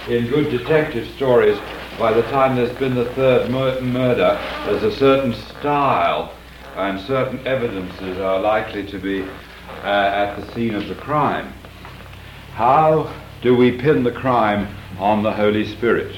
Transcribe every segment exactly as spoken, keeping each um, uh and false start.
in good detective stories, by the time there's been the third mur- murder, there's a certain style and certain evidences are likely to be uh, at the scene of the crime. How do we pin the crime on the Holy Spirit?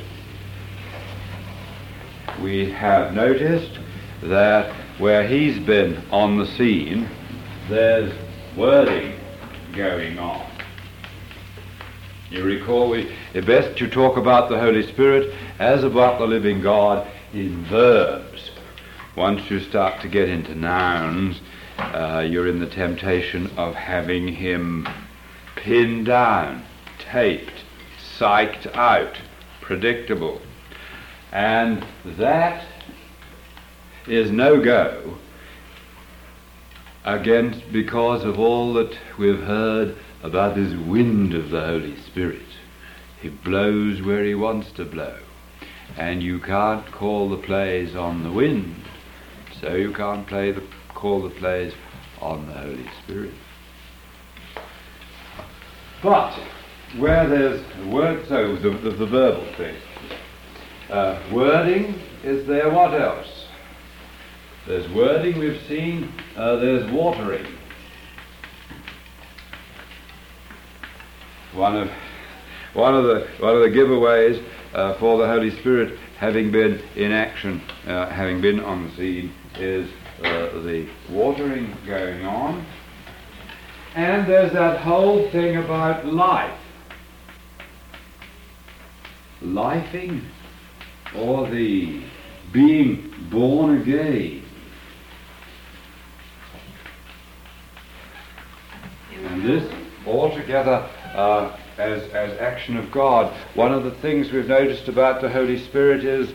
We have noticed that where he's been on the scene, there's wording going on. You recall, we, it's best to talk about the Holy Spirit as about the living God in verbs. Once you start to get into nouns, uh, you're in the temptation of having him pinned down, taped, psyched out, predictable. And that is no go against because of all that we've heard about this wind of the Holy Spirit. He blows where he wants to blow, and you can't call the plays on the wind, so you can't play the call the plays on the Holy Spirit. But where there's word, so the, the, the verbal thing, uh, wording is there. What else? There's wording, we've seen. Uh, there's watering. One of one of the one of the giveaways uh, for the Holy Spirit having been in action, uh, having been on the scene, is uh, the watering going on. And there's that whole thing about life. Lifing, or the being born again. And this altogether uh, as, as action of God. One of the things we've noticed about the Holy Spirit is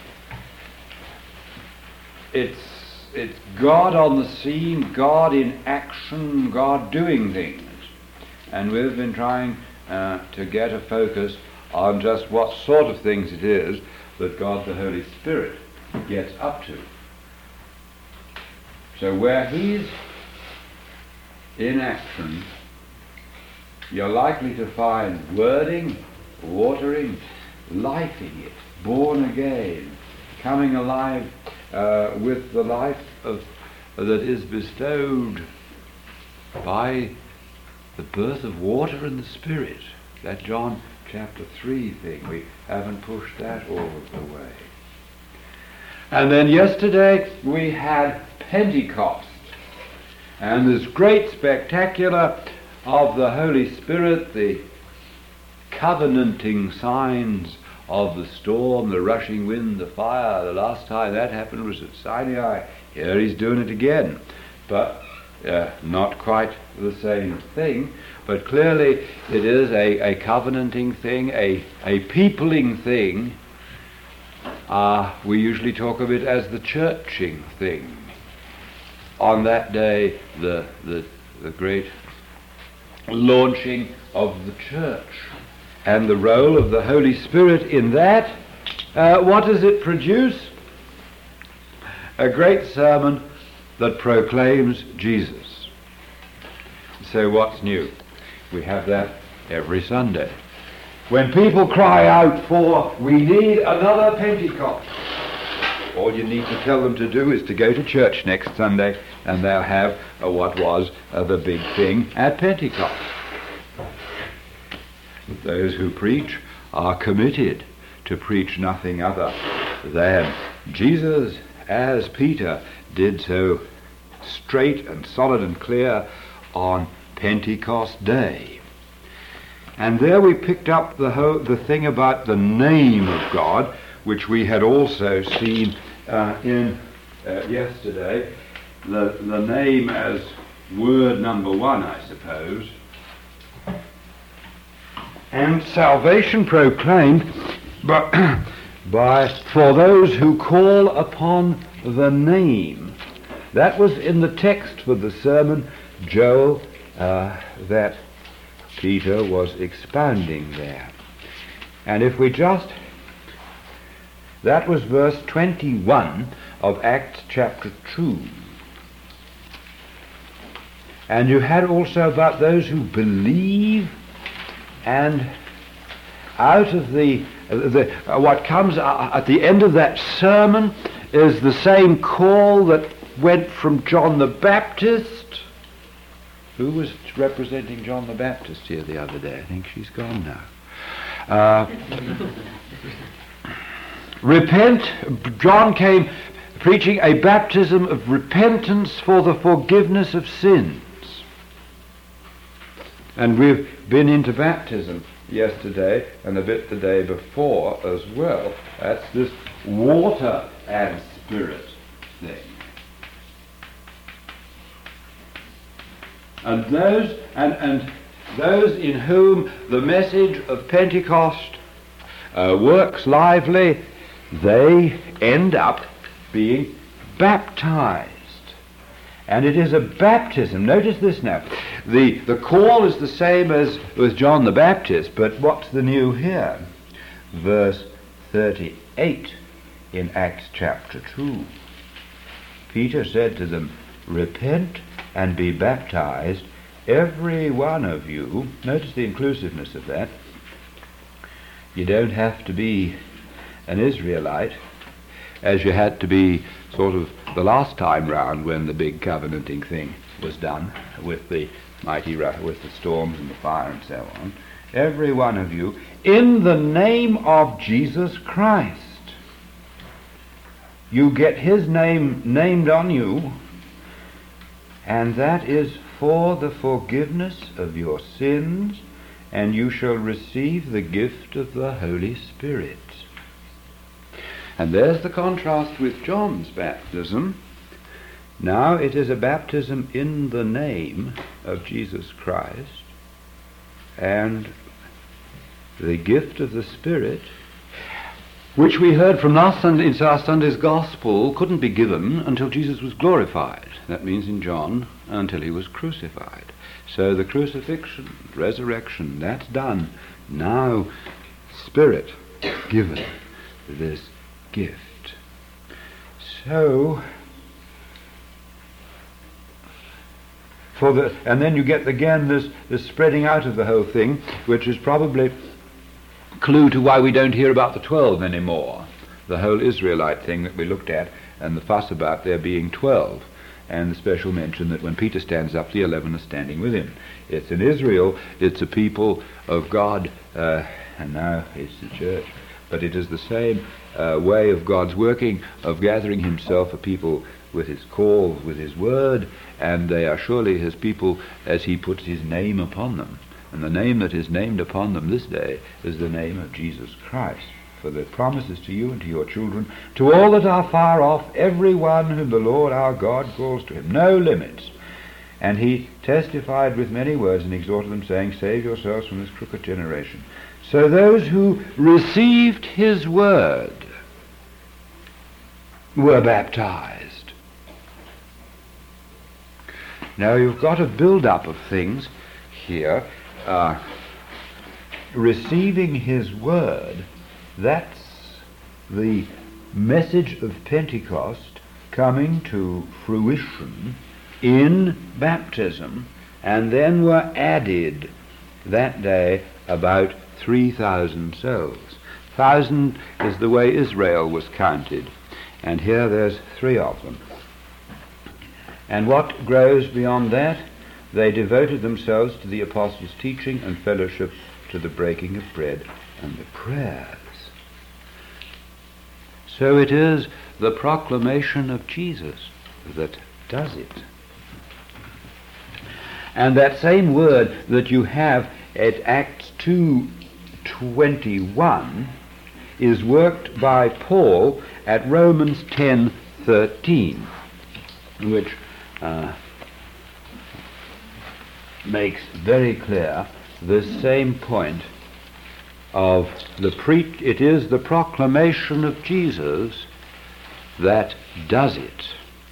it's, it's God on the scene, God in action, God doing things. And we've been trying uh, to get a focus on just what sort of things it is that God the Holy Spirit gets up to. So where he's in action, you're likely to find wording, watering, lifing it, born again, coming alive uh, with the life of, uh, that is bestowed by the birth of water and the Spirit. That John chapter three thing, we haven't pushed that all of the way. And then yesterday we had Pentecost, and this great spectacular of the Holy Spirit, the covenanting signs of the storm, the rushing wind, the fire. The last time that happened was at Sinai. Here he's doing it again, but uh, not quite the same thing. But clearly it is a, a covenanting thing, a, a peopling thing. Uh, we usually talk of it as the churching thing. On that day, the, the, the great launching of the church. And the role of the Holy Spirit in that, uh, what does it produce? A great sermon that proclaims Jesus. So what's new? We have that every Sunday. When people cry out for, we need another Pentecost, all you need to tell them to do is to go to church next Sunday, and they'll have uh, what was uh, the big thing at Pentecost. Those who preach are committed to preach nothing other than Jesus, as Peter did so straight and solid and clear on Pentecost Day. And there we picked up the whole, the thing about the name of God, which we had also seen uh, in uh, yesterday. The, the name as word number one, I suppose. And salvation proclaimed by, by for those who call upon the name. That was in the text for the sermon, Joel, uh, that Peter was expounding there. And if we just, that was verse twenty-one of Acts chapter two. And you had also about those who believe and out of the, the uh, what comes uh, at the end of that sermon is the same call that went from John the Baptist. Who was representing John the Baptist here the other day? I think she's gone now. Uh, repent. John came preaching a baptism of repentance for the forgiveness of sins. And we've been into baptism yesterday and a bit the day before as well. That's this water and spirit thing. And those and, and those in whom the message of Pentecost uh, works lively, they end up being baptized. And it is a baptism. Notice this now. The, the call is the same as with John the Baptist, but what's the new here? Verse thirty-eight in Acts chapter two. Peter said to them, repent and be baptized, every one of you. Notice the inclusiveness of that. You don't have to be an Israelite, as you had to be sort of the last time round when the big covenanting thing was done with the mighty with the storms and the fire and so on. Every one of you, in the name of Jesus Christ. You get his name named on you, and that is for the forgiveness of your sins, and you shall receive the gift of the Holy Spirit. And there's the contrast with John's baptism. Now it is a baptism in the name of Jesus Christ, and the gift of the Spirit, which we heard from last Sunday, in last Sunday's Gospel, couldn't be given until Jesus was glorified. That means in John, until he was crucified. So the crucifixion, resurrection, that's done. Now, Spirit given this gift. So, for the and then you get again this, this spreading out of the whole thing, which is probably clue to why we don't hear about the twelve anymore. The whole Israelite thing that we looked at, and the fuss about there being twelve, and the special mention that when Peter stands up, the eleven are standing with him. It's in Israel, it's a people of God, uh, and now it's the church. But it is the same uh, way of God's working, of gathering himself a people with his call, with his word, and they are surely his people as he puts his name upon them. And the name that is named upon them this day is the name of Jesus Christ. For the promises to you and to your children, to all that are far off, every one whom the Lord our God calls to him. No limits. And he testified with many words and exhorted them, saying, save yourselves from this crooked generation. So those who received his word were baptized. Now you've got a build-up of things here. Uh, receiving his word, that's the message of Pentecost coming to fruition in baptism, and then were added that day about three thousand souls. Thousand is the way Israel was counted, and here there's three of them. And what grows beyond that? They devoted themselves to the apostles' teaching and fellowship, to the breaking of bread and the prayers. So it is the proclamation of Jesus that does it. And that same word that you have at Acts two twenty-one is worked by Paul at Romans ten thirteen, which uh, makes very clear this same point of the pre- it is the proclamation of Jesus that does it.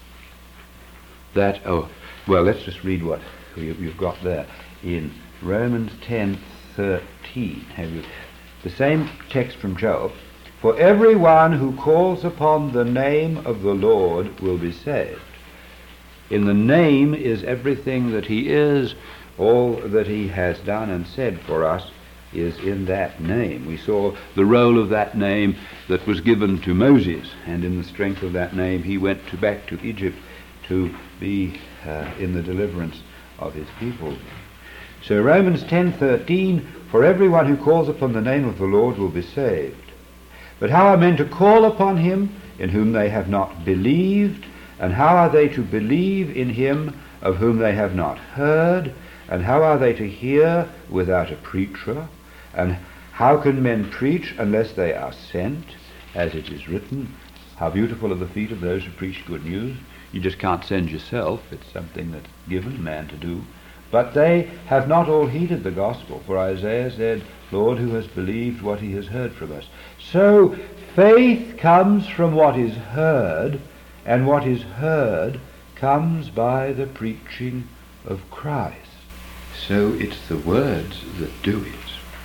That, oh, well, let's just read what you, you've got there in Romans ten thirteen. Have you the same text from Job? For everyone who calls upon the name of the Lord will be saved. In the name is everything that he is, all that he has done and said for us, is in that name. We saw the role of that name that was given to Moses, and in the strength of that name he went to back to Egypt to be uh, in the deliverance of his people. So Romans ten thirteen, for everyone who calls upon the name of the Lord will be saved. But how are men to call upon him in whom they have not believed? And how are they to believe in him of whom they have not heard? And how are they to hear without a preacher? And how can men preach unless they are sent? As it is written, how beautiful are the feet of those who preach good news. You just can't send yourself. It's something that's given a man to do. But they have not all heeded the gospel, for Isaiah said, Lord, who has believed what he has heard from us? So faith comes from what is heard, and what is heard comes by the preaching of Christ. So it's the words that do it,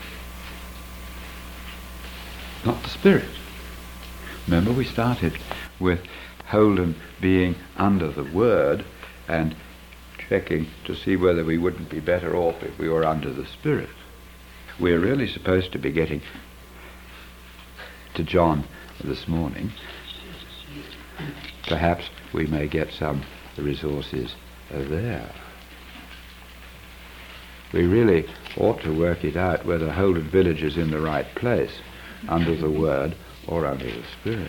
not the Spirit. Remember, we started with Holden being under the Word and checking to see whether we wouldn't be better off if we were under the Spirit. We're really supposed to be getting to John this morning. Perhaps we may get some resources there. We really ought to work it out whether Holden Village is in the right place, under the Word or under the Spirit.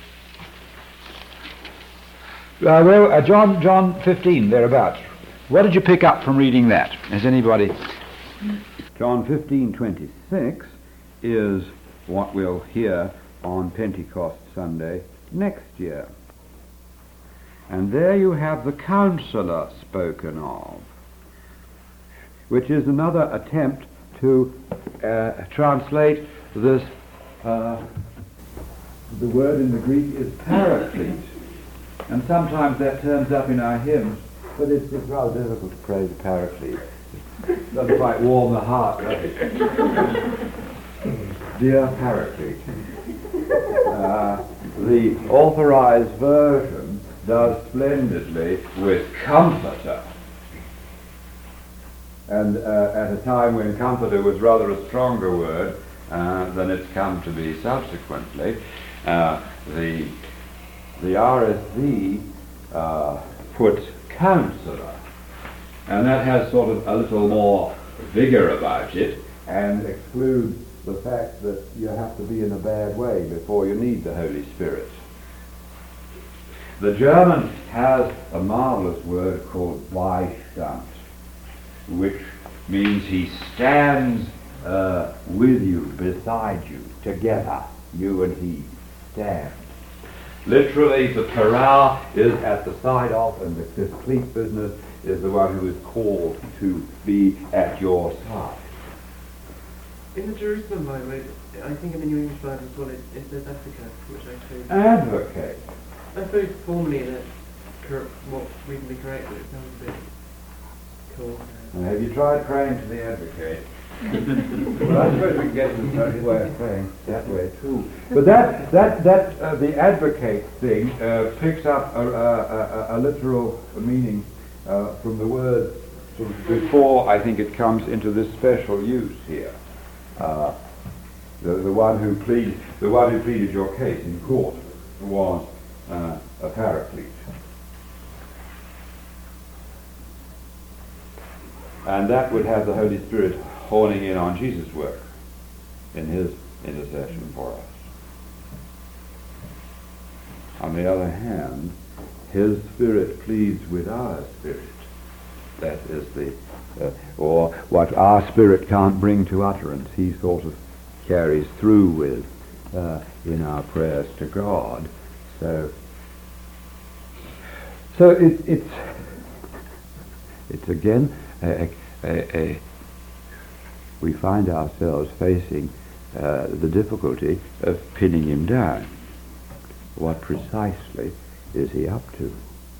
Uh, well, uh, John, John fifteen, thereabouts. What did you pick up from reading that? Has anybody? John fifteen twenty-six is what we'll hear on Pentecost Sunday next year. And there you have the counselor spoken of, which is another attempt to uh, translate this. Uh, the word in the Greek is paraclete, and sometimes that turns up in our hymns, but it's, it's rather difficult to praise the paraclete. It doesn't quite warm the heart, does it? Dear Paraclete. Uh, the authorized version does splendidly with comforter. And uh, at a time when comforter was rather a stronger word uh, than it's come to be subsequently, uh, the the R S V uh, puts counselor, and that has sort of a little more vigor about it and excludes the fact that you have to be in a bad way before you need the Holy Spirit. The German has a marvelous word called Beistand, which means he stands uh, with you, beside you, together, you and he stand. Literally, the para is at the side of, and the complete business is the one who is called to be at your side. In the Jerusalem Bible, I think in the New English Bible as well, it, it says advocate, which I suppose... Advocate. I suppose formally in it, cor- what reasonably correct, but it sounds a bit cool. And have you tried praying to the advocate? Well, I suppose we can get to the only way of praying that way too. But that that that uh, the advocate thing uh, picks up a, a, a, a literal meaning uh, from the word sort of before I think it comes into this special use here. Uh, the the one who plead the one who pleaded your case in court was uh, a paraclete. And that would have the Holy Spirit horning in on Jesus' work in his intercession for us. On the other hand, his Spirit pleads with our spirit. That is the, uh, or what our spirit can't bring to utterance, he sort of carries through with uh, in our prayers to God. So, so it, it's it's again. A, a, a, we find ourselves facing uh, the difficulty of pinning him down. What precisely is he up to?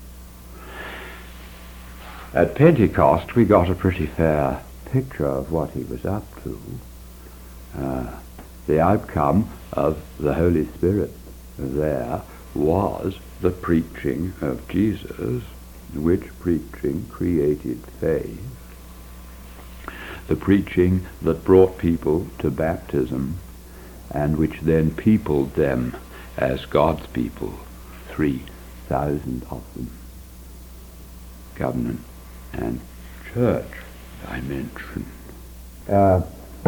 At Pentecost we got a pretty fair picture of what he was up to. Uh, the outcome of the Holy Spirit there was the preaching of Jesus, which preaching created faith. the preaching that brought people to baptism and which then peopled them as God's people, three thousand of them. Covenant and church dimension. Uh,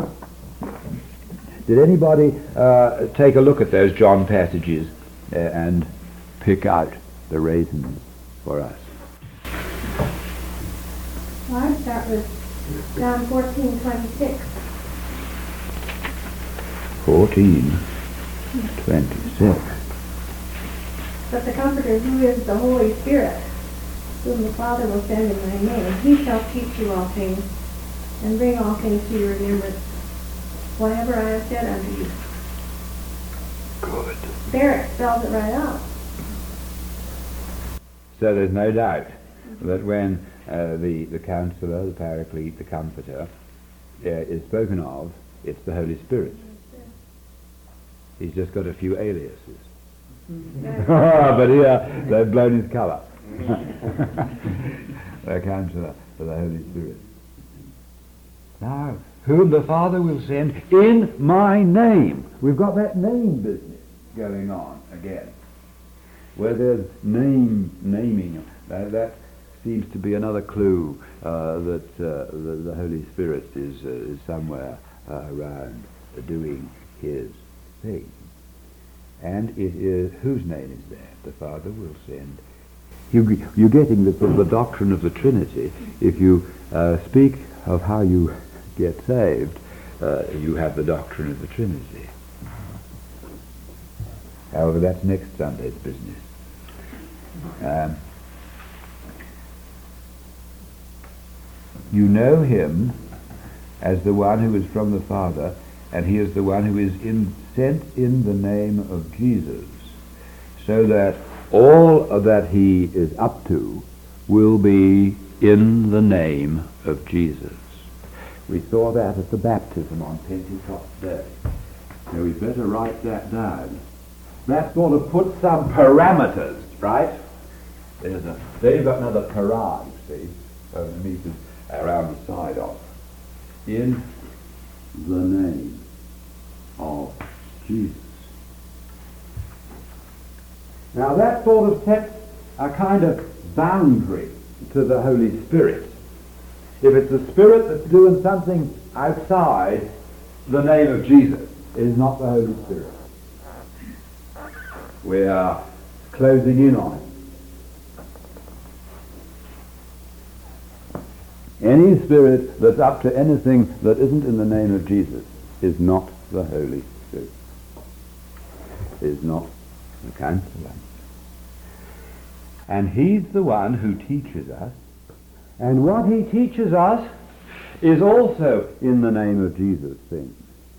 did anybody uh, take a look at those John passages uh, and pick out the raisins for us? Well, I'd start with John fourteen twenty-six. fourteen twenty-six. But the Comforter, who is the Holy Spirit, whom the Father will send in my name, he shall teach you all things, and bring all things to your remembrance, whatever I have said unto you. Good. There it spells it right out. So there's no doubt that when uh, the, the Counselor, the Paraclete, the Comforter uh, is spoken of, it's the Holy Spirit. He's just got a few aliases. But here, they've blown his colour. The Counselor for the Holy Spirit. Now, whom the Father will send in my name. We've got that name business going on again. Where there's name, naming, that, that seems to be another clue uh, that uh, the, the Holy Spirit is, uh, is somewhere uh, around uh, doing his thing. And it is, whose name is that? The Father will send. You, you're getting the, the doctrine of the Trinity. If you uh, speak of how you get saved, uh, you have the doctrine of the Trinity. However, that's next Sunday's business. Um, you know him as the one who is from the Father, and he is the one who is in, sent in the name of Jesus, so that all that he is up to will be in the name of Jesus. We saw that at the baptism on Pentecost Day. Now we'd better write that down. That sort of puts some parameters, right? There's a, they've got another para, you see, uh, meters around the side of. In the name of Jesus. Now that sort of sets a kind of boundary to the Holy Spirit. If it's the Spirit that's doing something outside the name of Jesus, it is not the Holy Spirit. We are closing in on it. Any spirit that's up to anything that isn't in the name of Jesus is not the Holy Spirit. Is not the Counselor. And he's the one who teaches us, and what he teaches us is also in the name of Jesus things.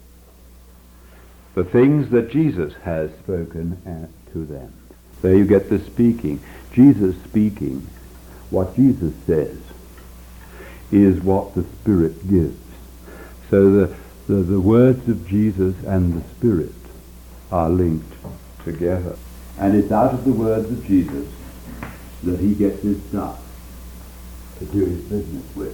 The things that Jesus has spoken uh, to them. There you get the speaking. Jesus speaking. What Jesus says is what the Spirit gives. So the, the, the words of Jesus and the Spirit are linked together. And it's out of the words of Jesus that he gets his stuff to do his business with.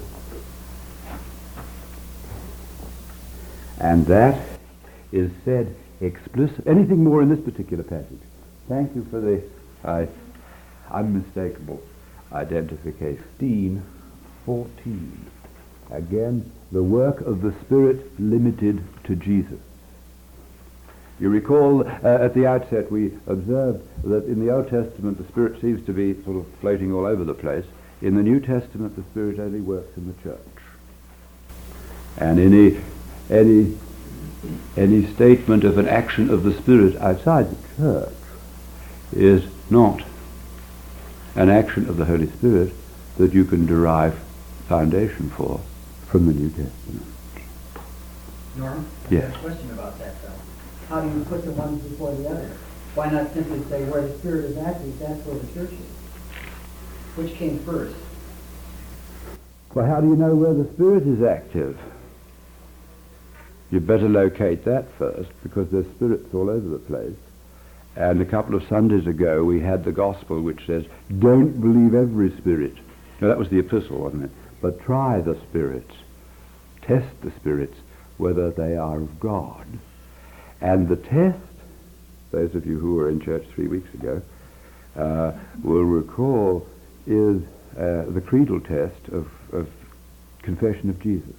And that is said explicit. Anything more in this particular passage? Thank you for the uh, unmistakable identification. fifteen fourteen. Again, the work of the Spirit limited to Jesus. You recall uh, at the outset we observed that in the Old Testament the Spirit seems to be sort of floating all over the place. In the New Testament the Spirit only works in the church. And any any any statement of an action of the Spirit outside the church is not an action of the Holy Spirit that you can derive foundation for from the New Testament. Norm? Yes. I have a question about that, though. How do you put the one before the other? Why not simply say where the Spirit is active, that's where the church is? Which came first? Well, how do you know where the Spirit is active? You better locate that first, because there's spirits all over the place. And a couple of Sundays ago we had the gospel which says, don't believe every spirit. Now that was the epistle, wasn't it? But try the spirits. test the spirits whether they are of God. And the test, those of you who were in church three weeks ago uh, will recall, is uh, the creedal test of, of confession of Jesus.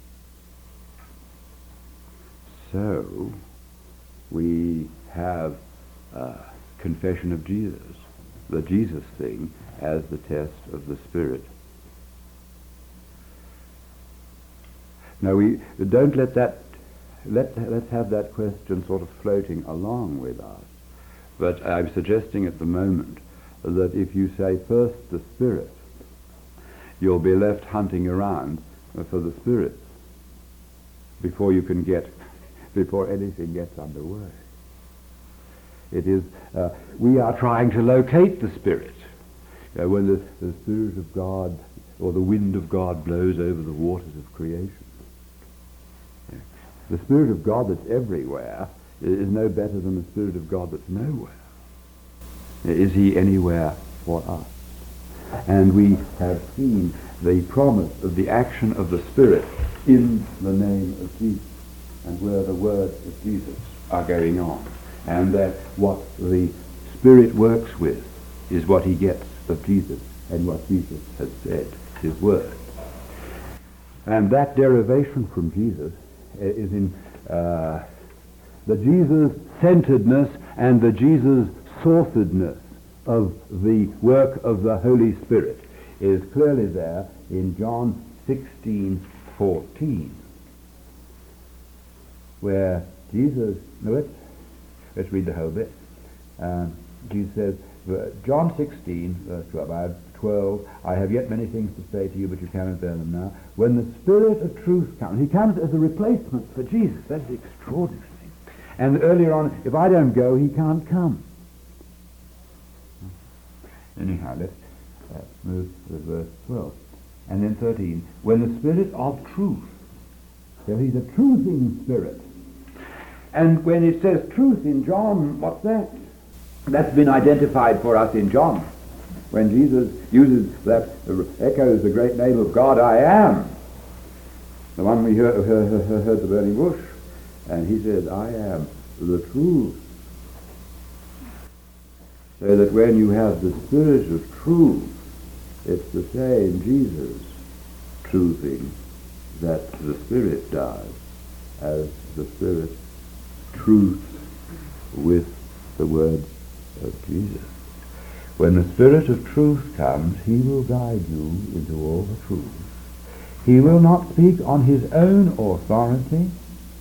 So we have uh, confession of Jesus, the Jesus thing, as the test of the Spirit. Now we don't let that, let, let's have that question sort of floating along with us. But I'm suggesting at the moment that if you say first the Spirit, you'll be left hunting around for the Spirit before you can get, before anything gets underway. It is, uh, we are trying to locate the Spirit. You know, when the, the Spirit of God or the wind of God blows over the waters of creation. Yeah. The Spirit of God that's everywhere is no better than the Spirit of God that's nowhere. Is he anywhere for us? And we have seen the promise of the action of the Spirit in the name of Jesus, and where the words of Jesus are going on. And that what the Spirit works with is what he gets of Jesus and what Jesus has said, his word. And that derivation from Jesus is in uh, the Jesus-centeredness and the Jesus-sourcedness of the work of the Holy Spirit is clearly there in John sixteen fourteen, where Jesus, no, let's, let's read the whole bit. Um, Jesus says, John sixteen, verse twelve, I have yet many things to say to you, but you cannot bear them now. When the Spirit of truth comes, he comes as a replacement for Jesus. That's the extraordinary thing. And earlier on, if I don't go, he can't come. Anyhow, let's uh, move to verse twelve. And then thirteen, when the Spirit of truth, so he's a truthing Spirit. And when it says truth in John, what's that? That's been identified for us in John. When Jesus uses that, uh, echoes the great name of God, I am. The one we heard, heard, heard the burning bush. And he says, I am the truth. So that when you have the Spirit of truth, it's the same Jesus truthing that the Spirit does as the Spirit truths with the words of Jesus. When the Spirit of truth comes, he will guide you into all the truth. He will not speak on his own authority.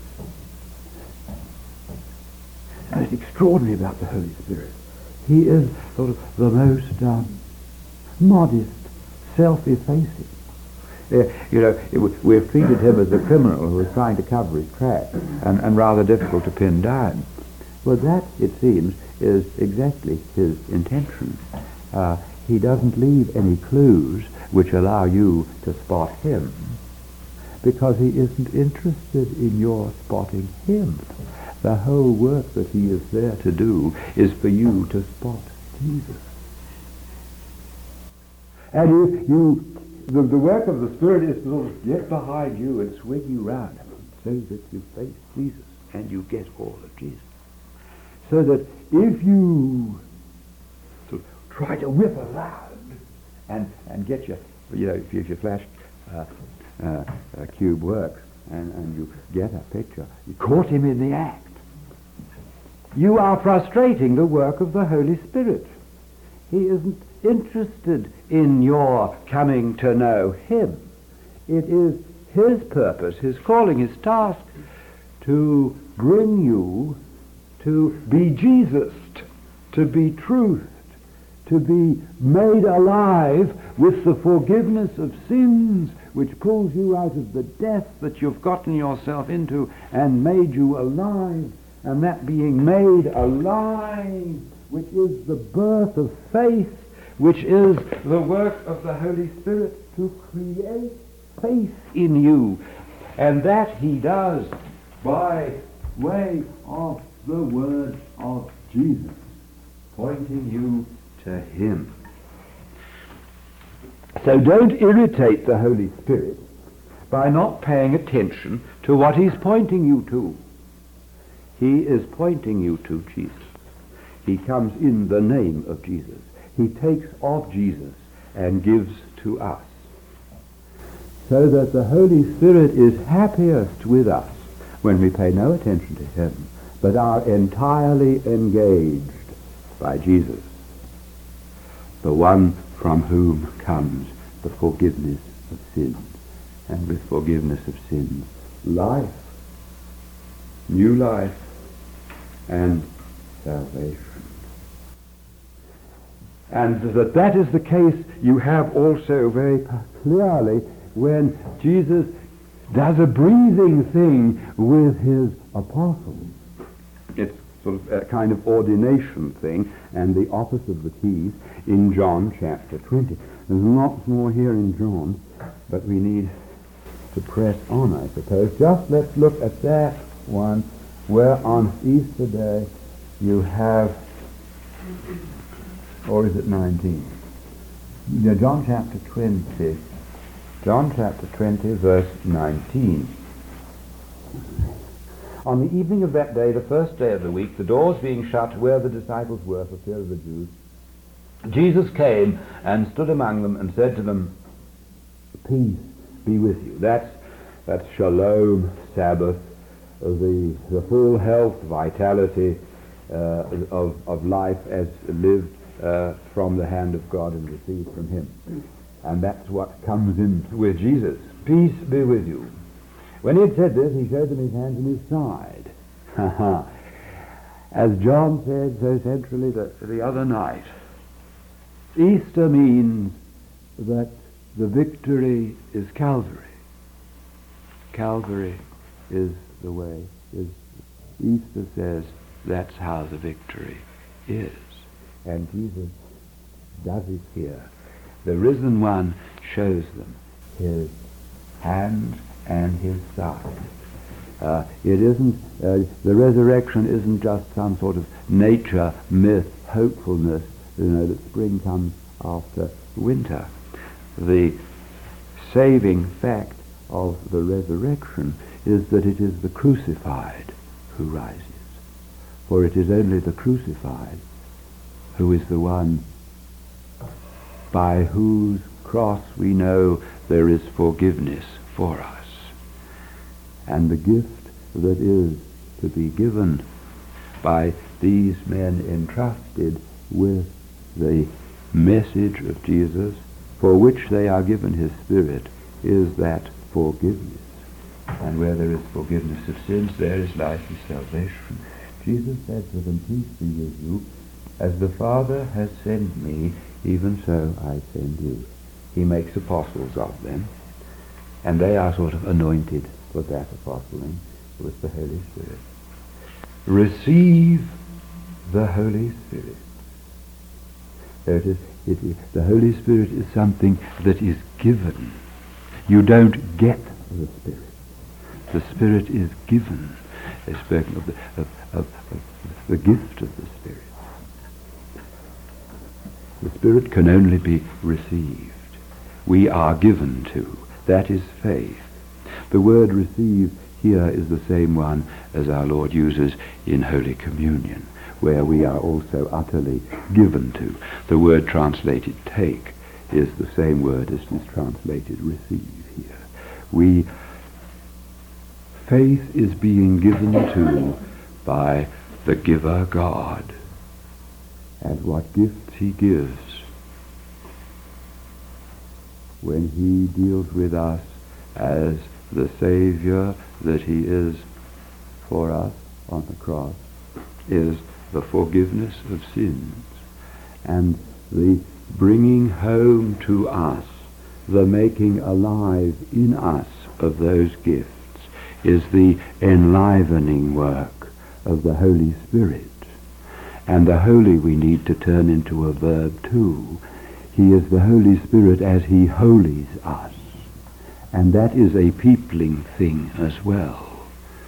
And it's extraordinary about the Holy Spirit. He is sort of the most um, modest, self-effacing. Uh, you know, it, we've treated him as a criminal who is trying to cover his tracks and, and rather difficult to pin down. Well, that, it seems, is exactly his intention. Uh, he doesn't leave any clues which allow you to spot him, because he isn't interested in your spotting him. The whole work that he is there to do is for you to spot Jesus. And you, you the, the work of the Spirit is to sort of get behind you and swing you round so that you face Jesus and you get all of Jesus. So that if you sort of try to whip around and, and get your, you know, if, if your flash uh, uh, uh, cube works and, and you get a picture, you caught him in the act. You are frustrating the work of the Holy Spirit. He isn't interested in your coming to know him. It is his purpose, his calling, his task to bring you to be Jesused, to be truthed, to be made alive with the forgiveness of sins which pulls you out of the death that you've gotten yourself into and made you alive. And that being made alive, which is the birth of faith, which is the work of the Holy Spirit to create faith in you. And that he does by way of the word of Jesus, pointing you to him. So don't irritate the Holy Spirit by not paying attention to what he's pointing you to. He is pointing you to Jesus. He comes in the name of Jesus. He takes of Jesus and gives to us. So that the Holy Spirit is happiest with us when we pay no attention to him, but are entirely engaged by Jesus, the one from whom comes the forgiveness of sins, and with forgiveness of sins, life, new life, and salvation. And that that is the case you have also very clearly when Jesus does a breathing thing with his apostles. It's sort of a kind of ordination thing, and the office of the keys in John chapter twenty. There's lots more here in John, but we need to press on, I suppose. Just let's look at that one where on Easter Day you have, or is it nineteen? Yeah, John chapter twenty. John chapter twenty, verse nineteen. On the evening of that day, the first day of the week, the doors being shut where the disciples were for fear of the Jews, Jesus came and stood among them and said to them, "Peace be with you." That's, that's shalom, Sabbath, the, the full health, vitality uh, of, of life as lived uh, from the hand of God and received from him. And that's what comes in with Jesus. Peace be with you. When he had said this, he showed them his hands and his side. As John said so centrally the, the other night, Easter means that the victory is Calvary. Calvary is the way. Is Easter says that's how the victory is. And Jesus does it here. The risen one shows them his hands and his side. Uh, it isn't, uh, the resurrection isn't just some sort of nature myth, hopefulness, you know, that spring comes after winter. The saving fact of the resurrection is that it is the crucified who rises. For it is only the crucified who is the one by whose cross we know there is forgiveness for us. And the gift that is to be given by these men entrusted with the message of Jesus, for which they are given his Spirit, is that forgiveness. And where there is forgiveness of sins, there is life and salvation. Jesus said to them, "Peace be with you. As the Father has sent me, even so I send you." He makes apostles of them, and they are sort of anointed for that apostling with the Holy Spirit. Receive the Holy Spirit. There it is, it is. The Holy Spirit is something that is given. You don't get the Spirit. The Spirit is given. They've spoken of the, of, of, of the gift of the Spirit. The Spirit can only be received. We are given to. That is faith. The word receive here is the same one as our Lord uses in Holy Communion, where we are also utterly given to. The word translated take is the same word as is translated receive here. We, faith is being given to by the giver God. And what gifts he gives when he deals with us as the Savior that he is for us on the cross is the forgiveness of sins and the bringing home to us, the making alive in us of those gifts is the enlivening work of the Holy Spirit. And the holy we need to turn into a verb too. He is the Holy Spirit as he holies us. And that is a peopling thing as well.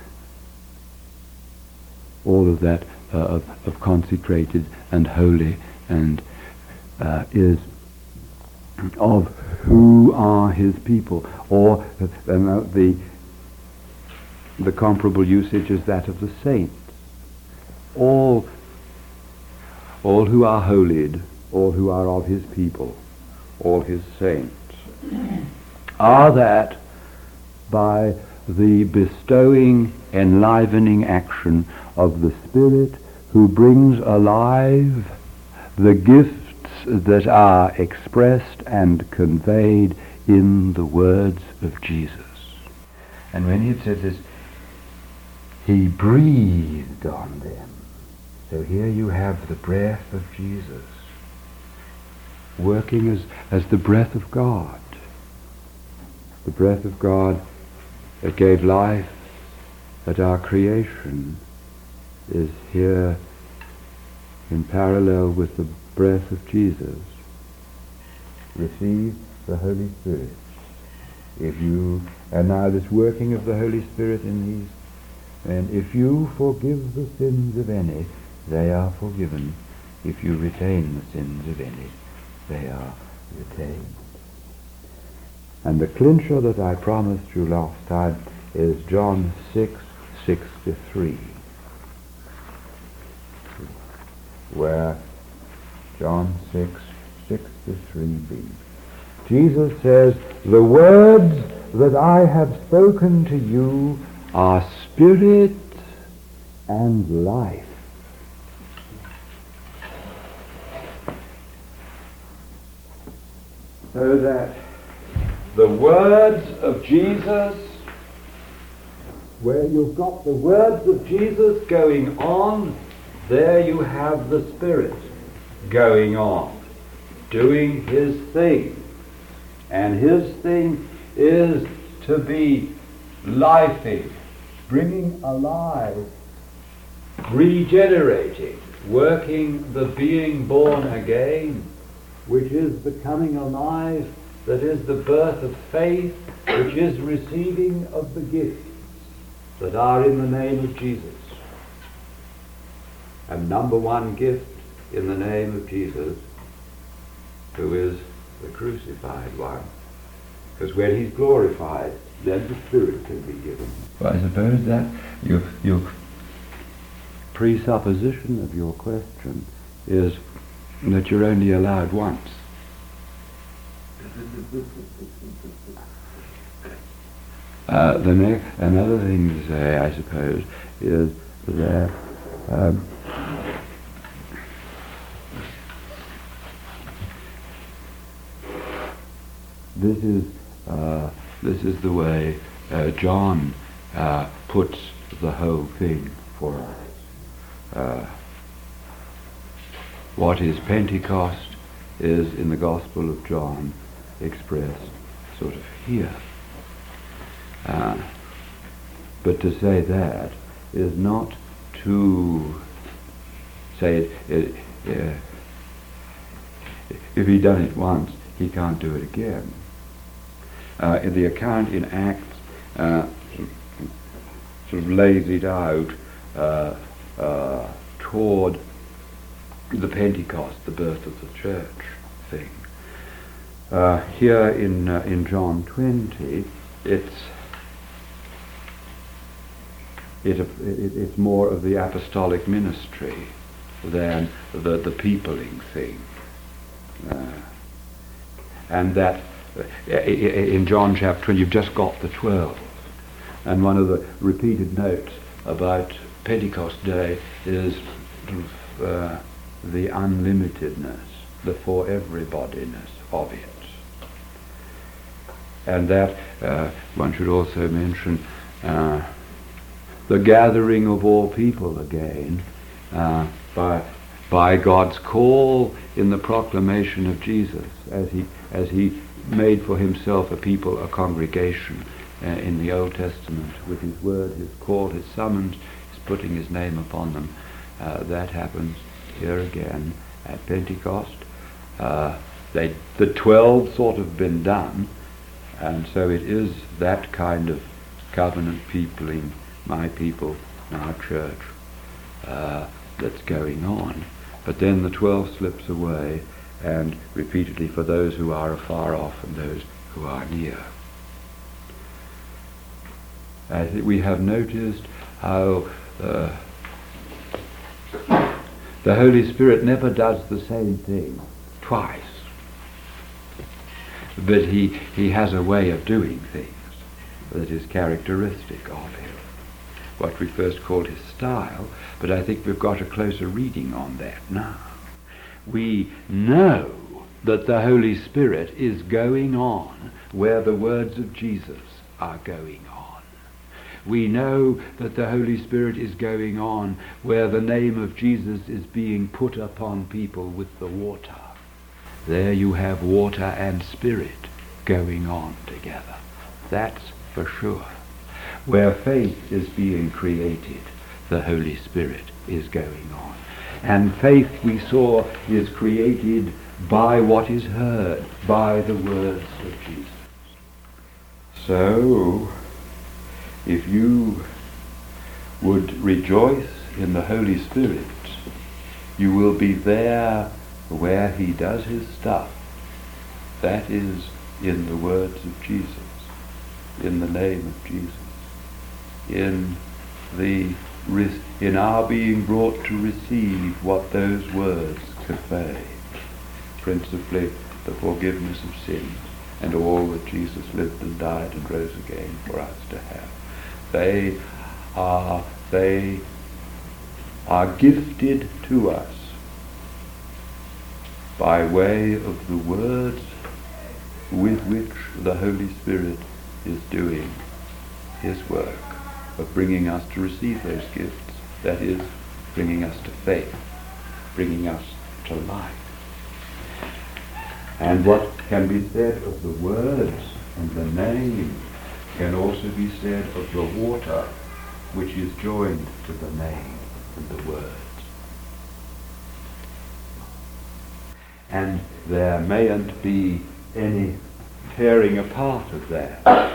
All of that uh, of, of consecrated and holy and uh, is of who are his people, or uh, the the comparable usage is that of the saints. All, all who are holied, all who are of his people, all his saints, are that by the bestowing, enlivening action of the Spirit who brings alive the gifts that are expressed and conveyed in the words of Jesus. And when he said this, he breathed on them. So here you have the breath of Jesus working as, as the breath of God. The breath of God that gave life at our creation is here in parallel with the breath of Jesus. Receive the Holy Spirit. If you, and now this working of the Holy Spirit in these, and if you forgive the sins of any, they are forgiven. If you retain the sins of any, they are retained. And the clincher that I promised you last time is John six sixty-three, where John six sixty-three b. Jesus says, "The words that I have spoken to you are spirit and life." So that the words of Jesus, where you've got the words of Jesus going on, there you have the Spirit going on, doing his thing. And his thing is to be lifing, bringing alive, regenerating, working the being born again, which is the coming alive, that is the birth of faith, which is receiving of the gifts that are in the name of Jesus. And number one gift in the name of Jesus, who is the crucified one. Because when he's glorified, then the Spirit can be given. Well, I suppose that your, your presupposition of your question is that you're only allowed once. Uh, the next, another thing to say, I suppose, is that um, this is uh, this is the way uh, John uh, puts the whole thing for us. Uh, what is Pentecost is in the Gospel of John expressed sort of here. Uh, but to say that is not to say it, it uh, if he'd done it once, he can't do it again. Uh, in the account in Acts uh, sort of lays it out uh, uh, toward the Pentecost, the birth of the church thing. Uh, here in uh, in John twenty, it's it, it it's more of the apostolic ministry than the the peopling thing, uh, and that uh, in John chapter twenty you've just got the twelve, and one of the repeated notes about Pentecost Day is uh, the unlimitedness, the for everybodyness of it. And that uh, one should also mention uh, the gathering of all people again uh, by by God's call in the proclamation of Jesus, as he as he made for himself a people, a congregation uh, in the Old Testament, with his word, his call, his summons, his putting his name upon them. Uh, that happens here again at Pentecost. Uh, they the twelve sort of been done. And so it is that kind of covenant peopling, my people, our church, uh, that's going on. But then the twelve slips away, and repeatedly for those who are afar off and those who are near. I think we have noticed how uh, the Holy Spirit never does the same thing twice, but he, he has a way of doing things that is characteristic of him. What we first called his style, but I think we've got a closer reading on that now. We know that the Holy Spirit is going on where the words of Jesus are going on. We know that the Holy Spirit is going on where the name of Jesus is being put upon people with the water. There you have water and spirit going on together. That's for sure. Where faith is being created, the Holy Spirit is going on. And faith, we saw, is created by what is heard, by the words of Jesus. So, if you would rejoice in the Holy Spirit, you will be there where he does his stuff. That is in the words of Jesus, in the name of Jesus, in the in our being brought to receive what those words convey, principally the forgiveness of sins and all that Jesus lived and died and rose again for us to have. They are they are gifted to us by way of the words with which the Holy Spirit is doing his work of bringing us to receive those gifts, that is, bringing us to faith, bringing us to life. And what can be said of the words and the name can also be said of the water which is joined to the name and the words. And there mayn't be any tearing apart of that.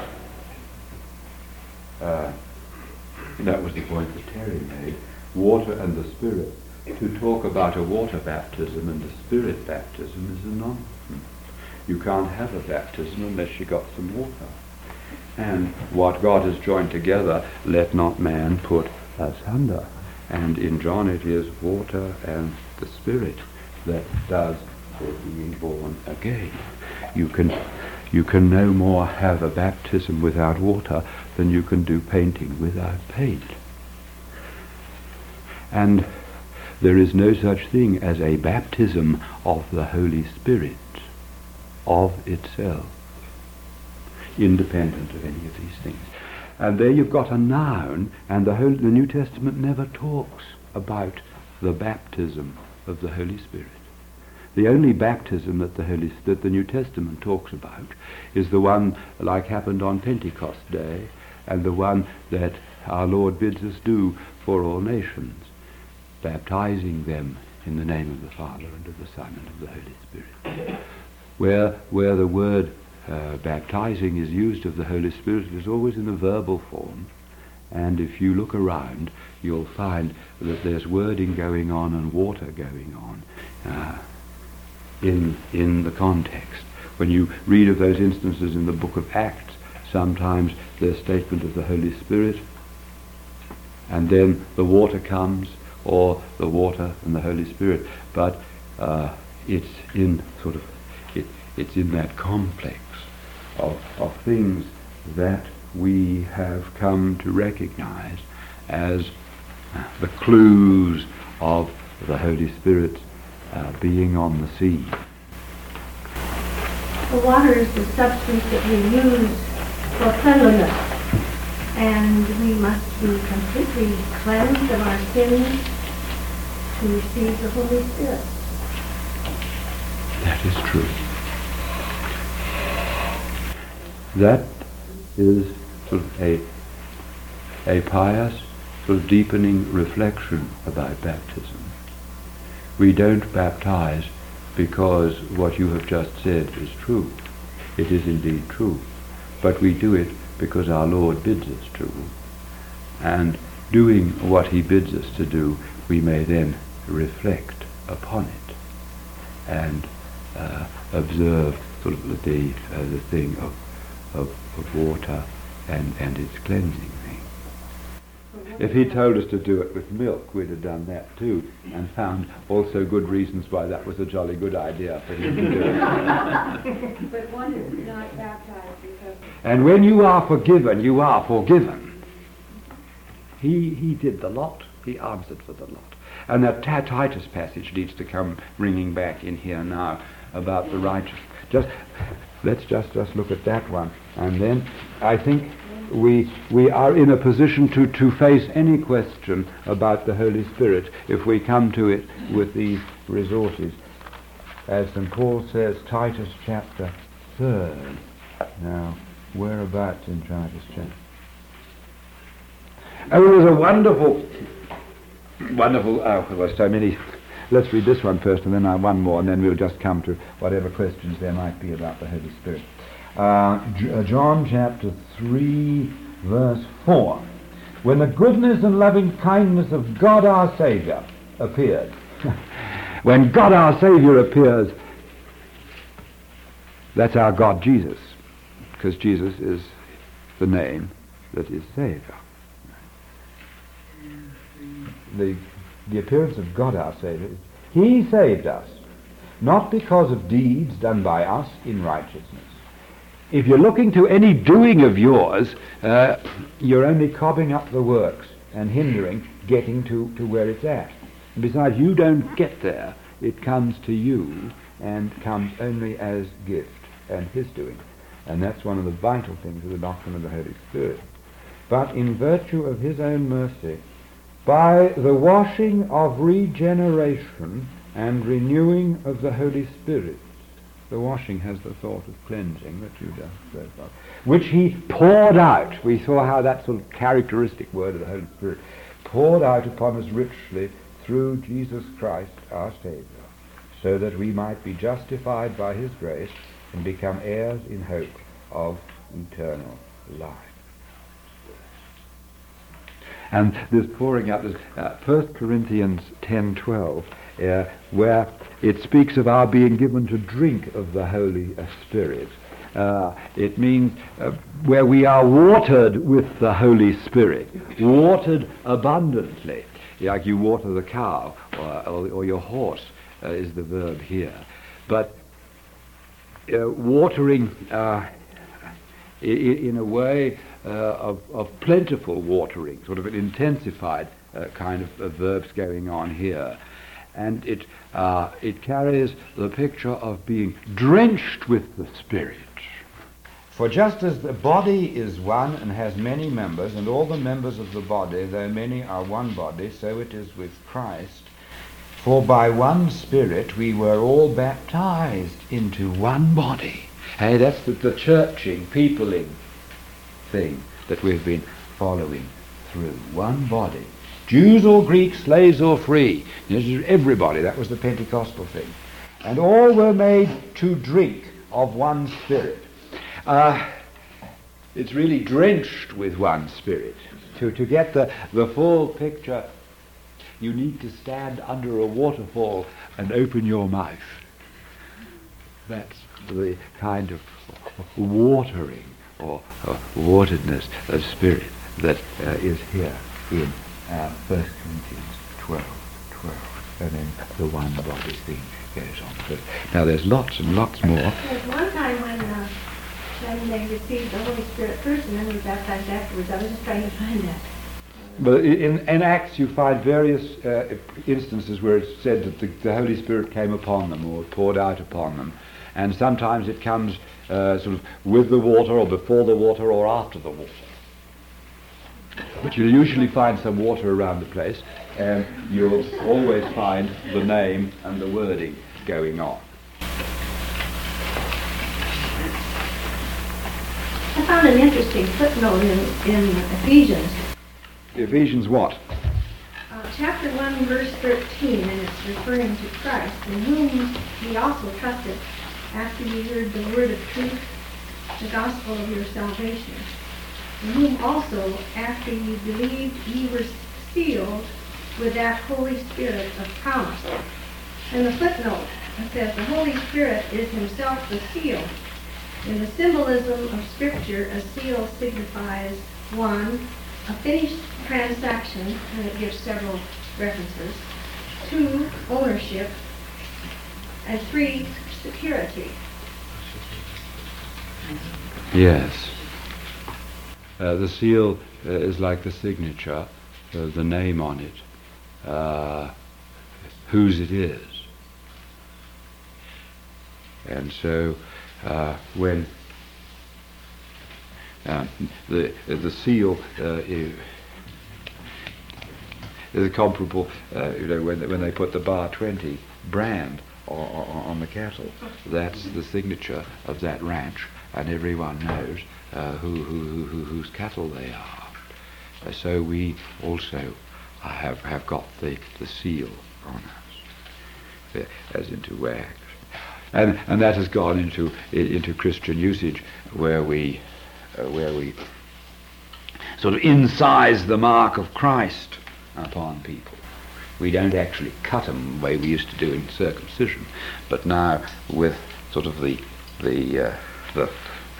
Uh, that was the point that Terry made. Water and the Spirit. To talk about a water baptism and a Spirit baptism is a nonsense. You can't have a baptism unless you got some water. And what God has joined together, let not man put asunder. And in John it is water and the Spirit that does the being born again. You can you can no more have a baptism without water than you can do painting without paint. And there is no such thing as a baptism of the Holy Spirit of itself, independent of any of these things. And there you've got a noun, and the, Holy, the New Testament never talks about the baptism of the Holy Spirit. The only baptism that the Holy that the New Testament talks about is the one like happened on Pentecost Day, and the one that our Lord bids us do for all nations, baptizing them in the name of the Father and of the Son and of the Holy Spirit. Where where the word uh, baptizing is used of the Holy Spirit, it is always in a verbal form, and if you look around, you'll find that there's wording going on and water going on uh, in in the context. When you read of those instances in the book of Acts, sometimes there's statement of the Holy Spirit, and then the water comes, or the water and the Holy Spirit, but uh, it's in sort of it, it's in that complex of, of things that we have come to recognize as the clues of the Holy Spirit uh, being on the scene. The water is the substance that we use for cleanliness, and we must be completely cleansed of our sins to receive the Holy Spirit. That is true. That is sort of a, a pious, sort of deepening reflection about baptism. We don't baptize because what you have just said is true. It is indeed true. But we do it because our Lord bids us to. And doing what he bids us to do, we may then reflect upon it and uh, observe sort of the uh, the thing of, of of water and and its cleansing thing. If he told us to do it with milk, we'd have done that too, and found also good reasons why that was a jolly good idea for him to do it. But one is not baptized because... And when you are forgiven, you are forgiven. He he did the lot. He answered for the lot. And that Titus passage needs to come ringing back in here now about the righteous. Just let's just just look at that one, and then I think we we are in a position to to face any question about the Holy Spirit if we come to it with these resources, as Saint Paul says, Titus chapter third. Now, whereabouts in Titus chapter? Oh, there's a wonderful, wonderful. Oh, there were so many. Let's read this one first, and then I one more, and then we'll just come to whatever questions there might be about the Holy Spirit. Uh, J- John chapter three, verse four. When the goodness and loving kindness of God our Saviour appeared. When God our Saviour appears, that's our God Jesus, because Jesus is the name that is Saviour. The, the appearance of God our Saviour, He saved us, not because of deeds done by us in righteousness. If you're looking to any doing of yours, uh, you're only cobbing up the works and hindering getting to, to where it's at. And besides, you don't get there. It comes to you and comes only as gift and His doing. And that's one of the vital things of the doctrine of the Holy Spirit. But in virtue of His own mercy, by the washing of regeneration and renewing of the Holy Spirit, the washing has the thought of cleansing that you just spoke of, which He poured out. We saw how that sort of characteristic word of the Holy Spirit poured out upon us richly through Jesus Christ our Saviour, so that we might be justified by His grace and become heirs in hope of eternal life. And this pouring out, this uh, First Corinthians ten twelve, uh, where it speaks of our being given to drink of the Holy Spirit. Uh, it means uh, where we are watered with the Holy Spirit, watered abundantly, like you water the cow or, or, or your horse uh, is the verb here. But uh, watering uh, in, in a way uh, of, of plentiful watering, sort of an intensified uh, kind of uh, verbs going on here. And it uh, it carries the picture of being drenched with the Spirit. For just as the body is one and has many members, and all the members of the body, though many, are one body, so it is with Christ. For by one Spirit we were all baptized into one body. Hey, that's the, the churching, peopling thing that we've been following through. One body. Jews or Greeks, slaves or free. This is everybody. That was the Pentecostal thing. And all were made to drink of one Spirit. Uh, it's really drenched with one Spirit. To, to get the, the full picture, you need to stand under a waterfall and open your mouth. That's the kind of watering or, or wateredness of Spirit that uh, is here in uh, First Corinthians twelve twelve. And then the one body thing goes on first. Now there's lots and lots more. There's one time when uh, when they received the Holy Spirit first and then were baptized afterwards. I was just trying to find that. But in, in Acts you find various uh, instances where it's said that the, the Holy Spirit came upon them or poured out upon them. And sometimes it comes uh, sort of with the water or before the water or after the water. But you'll usually find some water around the place, and you'll always find the name and the wording going on. I found an interesting footnote in, in Ephesians. Ephesians what? Uh, chapter one, verse thirteen, and it's referring to Christ, in whom ye also trusted, after ye heard the word of truth, the gospel of your salvation, in whom also, after ye believed, ye were sealed with that Holy Spirit of promise. And the footnote It says the Holy Spirit is himself the seal. In the symbolism of Scripture, a seal signifies, one, a finished transaction, and it gives several references, two, ownership, and three, security. Yes. Uh, the seal uh, is like the signature, uh, the name on it, uh, whose it is. And so uh, when uh, the the seal uh, is, is comparable, uh, you know, when they, when they put the bar twenty brand on, on the cattle, that's the signature of that ranch, and everyone knows uh, who, who, who whose cattle they are. Uh, so we also have have got the the seal on us, uh, as into wax. And and that has gone into into Christian usage, where we uh, where we sort of incise the mark of Christ upon people. We don't actually cut them the way we used to do in circumcision, but now with sort of the the uh, the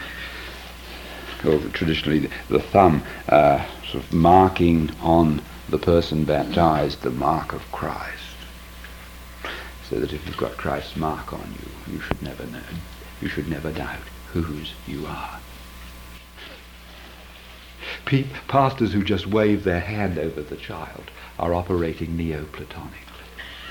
or traditionally the, the thumb uh, sort of marking on the person baptized the mark of Christ. So that if you've got Christ's mark on you, you should never know, you should never doubt whose you are. Pe- pastors who just wave their hand over the child are operating Neoplatonically.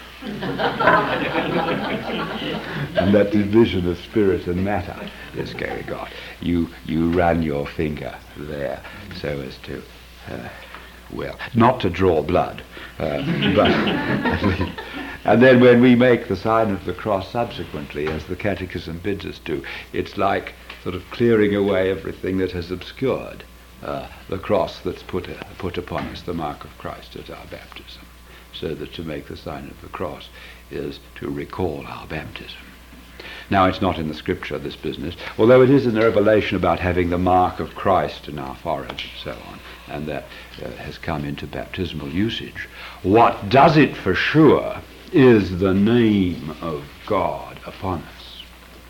And that division of spirit and matter is going on. You, you run your finger there so as to, uh, well, not to draw blood, uh, but... And then when we make the sign of the cross subsequently, as the Catechism bids us do, it's like sort of clearing away everything that has obscured uh, the cross that's put, uh, put upon us, the mark of Christ at our baptism. So that to make the sign of the cross is to recall our baptism. Now, it's not in the Scripture, this business, although it is in the revelation about having the mark of Christ in our foreheads and so on, and that uh, has come into baptismal usage. What does it for sure is the name of God upon us.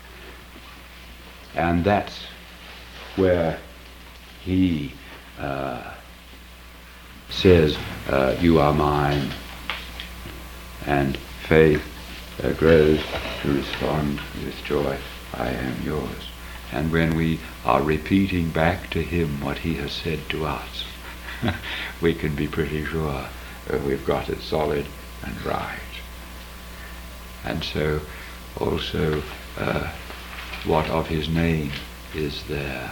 And that's where he uh, says, uh, you are mine, and faith uh, grows to respond with joy, I am yours. And when we are repeating back to him what he has said to us, we can be pretty sure uh, we've got it solid and right. And so also uh, what of his name is there?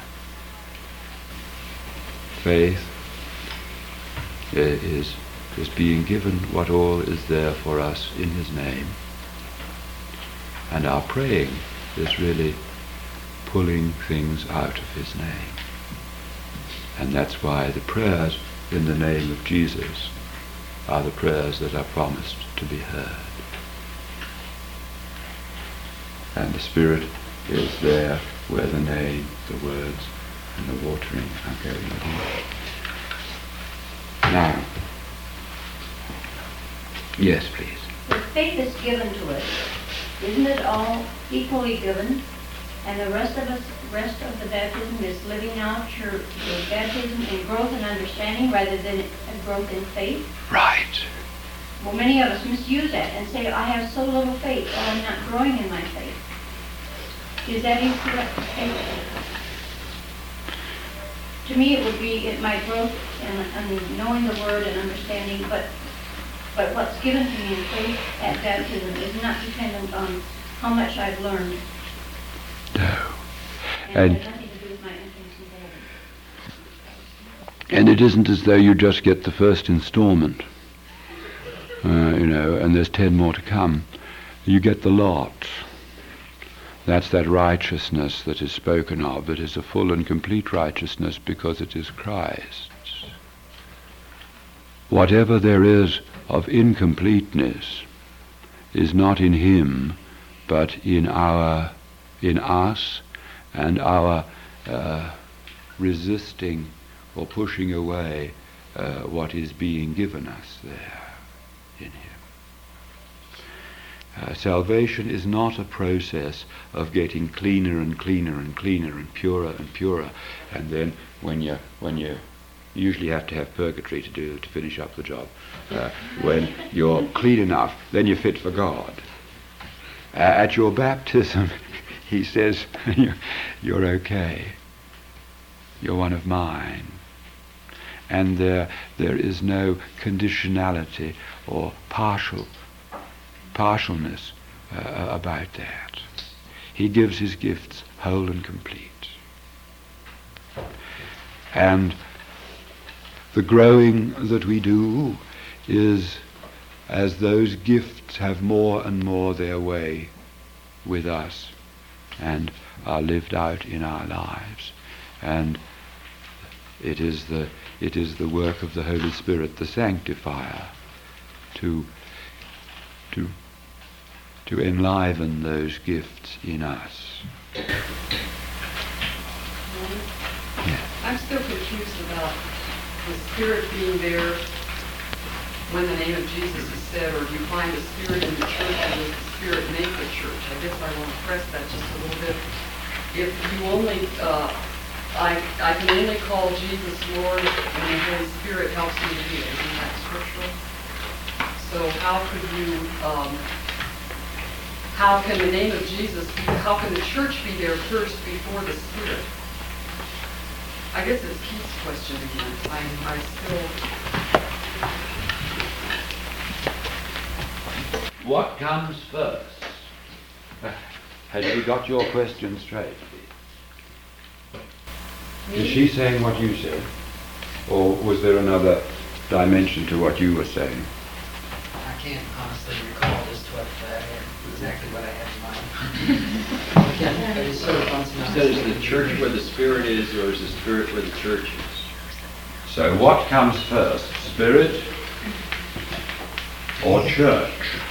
Faith uh, is, is being given what all is there for us in his name. And our praying is really pulling things out of his name. And that's why the prayers in the name of Jesus are the prayers that are promised to be heard. And the Spirit is there where the name, the words, and the watering are going on. Now, yes, please. The faith is given to us. Isn't it all equally given? And the rest of us, rest of the baptism is living out your, your baptism in growth and understanding rather than a growth in faith? Right. Well, many of us misuse that and say, I have so little faith, or I'm not growing in my faith. Is that incorrect? To me, it would be in my growth and, and knowing the Word and understanding, but but what's given to me in faith at baptism is not dependent on how much I've learned. No. And, And- it has nothing to do with my entrance into heaven. And it isn't as though you just get the first installment, uh, you know, and there's ten more to come. You get the lot. That's that righteousness that is spoken of, that is a full and complete righteousness because it is Christ's. Whatever there is of incompleteness is not in him, but in our, in us, and our uh, resisting or pushing away uh, what is being given us there in him. Uh, salvation is not a process of getting cleaner and cleaner and cleaner and purer and purer, and then when you when you usually have to have purgatory to do to finish up the job. Uh, when you're clean enough, then you're fit for God. Uh, at your baptism, he says, you're okay. You're one of mine. And there, there is no conditionality or partial, partialness uh, about that. He gives his gifts whole and complete. And the growing that we do is as those gifts have more and more their way with us and are lived out in our lives. And it is the it is the work of the Holy Spirit, the sanctifier, to to to enliven those gifts in us. Yeah. I'm still confused about the Spirit being there when the name of Jesus is said, or do you find the Spirit in the church, or does the Spirit make the church? I guess I want to press that just a little bit. If you only, uh, I, I can only call Jesus Lord when the Holy Spirit helps me to do it. Isn't that scriptural? So how could you, um, how can the name of Jesus, be, how can the church be there first before the Spirit? I guess it's Keith's question again. I, I still... What comes first? Has she got your question straight? Is she saying what you said? Or was there another dimension to what you were saying? I can't honestly recall just what uh, exactly what I had in mind. Again, but it's sort of bouncing So is the church where the Spirit is, or is the Spirit where the church is? So what comes first, Spirit or church?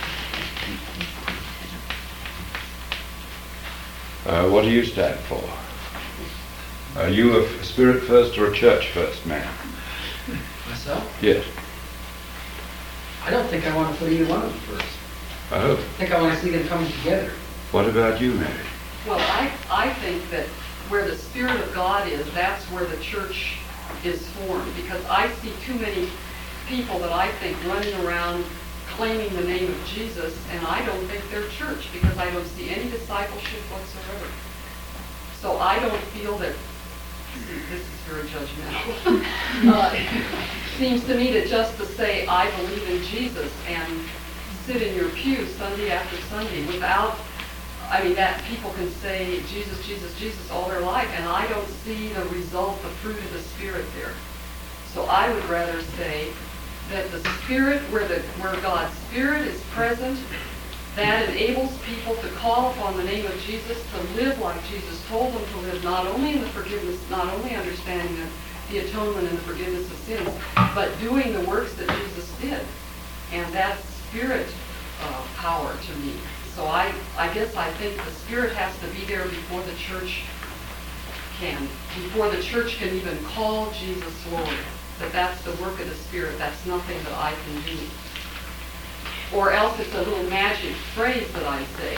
Uh, what do you stand for? Are you a Spirit first or a church first man? myself. Yes. I don't think I want to put either one of them first. Oh. I think I want to see them coming together. What about you, Mary? Well, I, I think that where the Spirit of God is, that's where the church is formed, because I see too many people that I think running around claiming the name of Jesus, and I don't think they're church, because I don't see any discipleship whatsoever. So I don't feel that, this is very judgmental, uh, seems to me that just to say, I believe in Jesus, and sit in your pew Sunday after Sunday without, I mean, that people can say Jesus, Jesus, Jesus all their life, and I don't see the result, the fruit of the Spirit there. So I would rather say that the Spirit, where the where God's Spirit is present, that enables people to call upon the name of Jesus, to live like Jesus told them to live, not only in the forgiveness, not only understanding the, the atonement and the forgiveness of sins, but doing the works that Jesus did. And that's Spirit uh, power to me. So I, I guess I think the Spirit has to be there before the church can, before the church can even call Jesus Lord. That that's the work of the Spirit. That's nothing that I can do. Or else it's a little magic phrase that I say.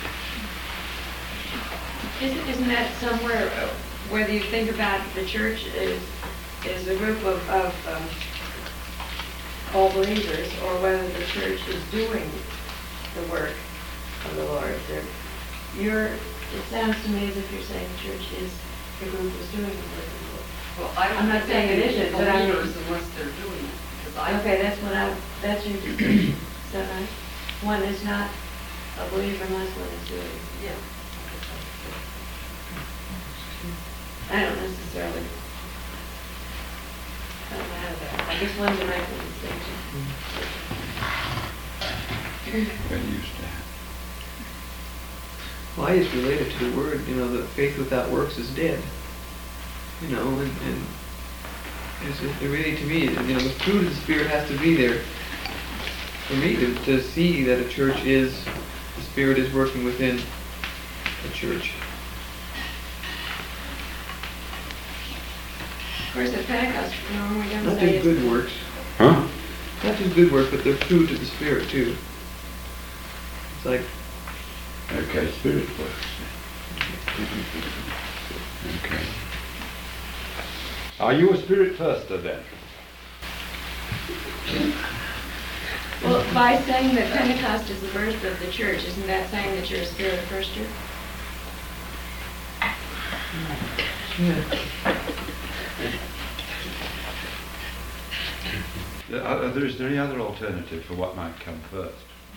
Isn't, isn't that somewhere, uh, whether you think about the church is, is a group of, of um, all believers, or whether the church is doing the work of the Lord? They're, you're, it sounds to me as if you're saying the church is the group that's doing the work of the Lord. Well, I don't I'm not saying it isn't, but I mean- believers unless they're doing it. Because I Okay, that's what I, that's your conclusion. Is that right? One is not a believer unless one is doing it. yeah. I don't necessarily, I don't know how that, I just wanted to make the distinction. Where do you stand? Well, I just relate it to the word, you know, that faith without works is dead. You know, and, and it's, it really, to me, you know, the fruit of the Spirit has to be there for me to, to see that a church is, the Spirit is working within a church. Of course, at Pentecost, you know, we don't Not say just it's... good works. Huh? Not just good work, but the fruit of the Spirit, too. It's like, Okay, spirit works. Okay. Are you a spirit firster then? Well, by saying that Pentecost is the birth of the church, isn't that saying that you're a spirit firster? Uh, there is there any other alternative for what might come first?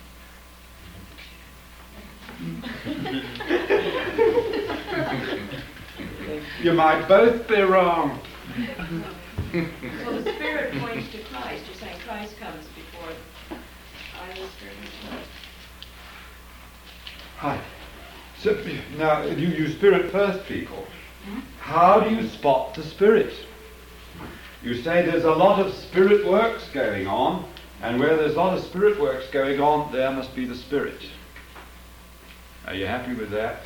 You might both be wrong. Well, the Spirit points to Christ. You're saying Christ comes before I am the Spirit. Hi. So now you, you spirit first people. How do you spot the spirit? You say there's a lot of spirit works going on, and where there's a lot of spirit works going on, there must be the spirit. Are you happy with that?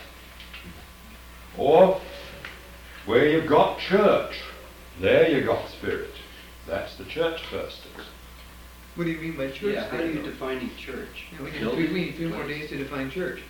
Or where you've got church, there you got spirit. That's the church firsters. what do you mean by church? Yeah, how do you then? define church? Yeah, we, Building? we, we need a few more days to define church.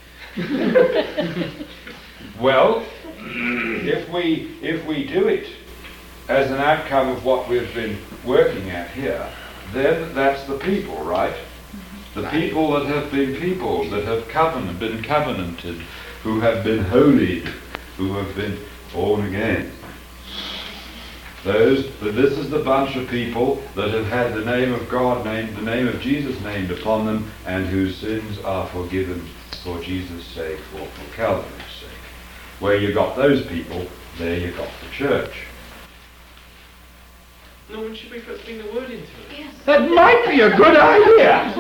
Well, if we if we do it as an outcome of what we've been working at here, then that's the people, right? The people that have been peopled, that have covenant, been covenanted, who have been holied, who have been born again. Those, but this is the bunch of people that have had the name of God named, the name of Jesus named upon them, and whose sins are forgiven for Jesus' sake or for Calvary's sake. Where you got those people, there you got the church. No one should be putting the word into it. Yes. That might be a good idea.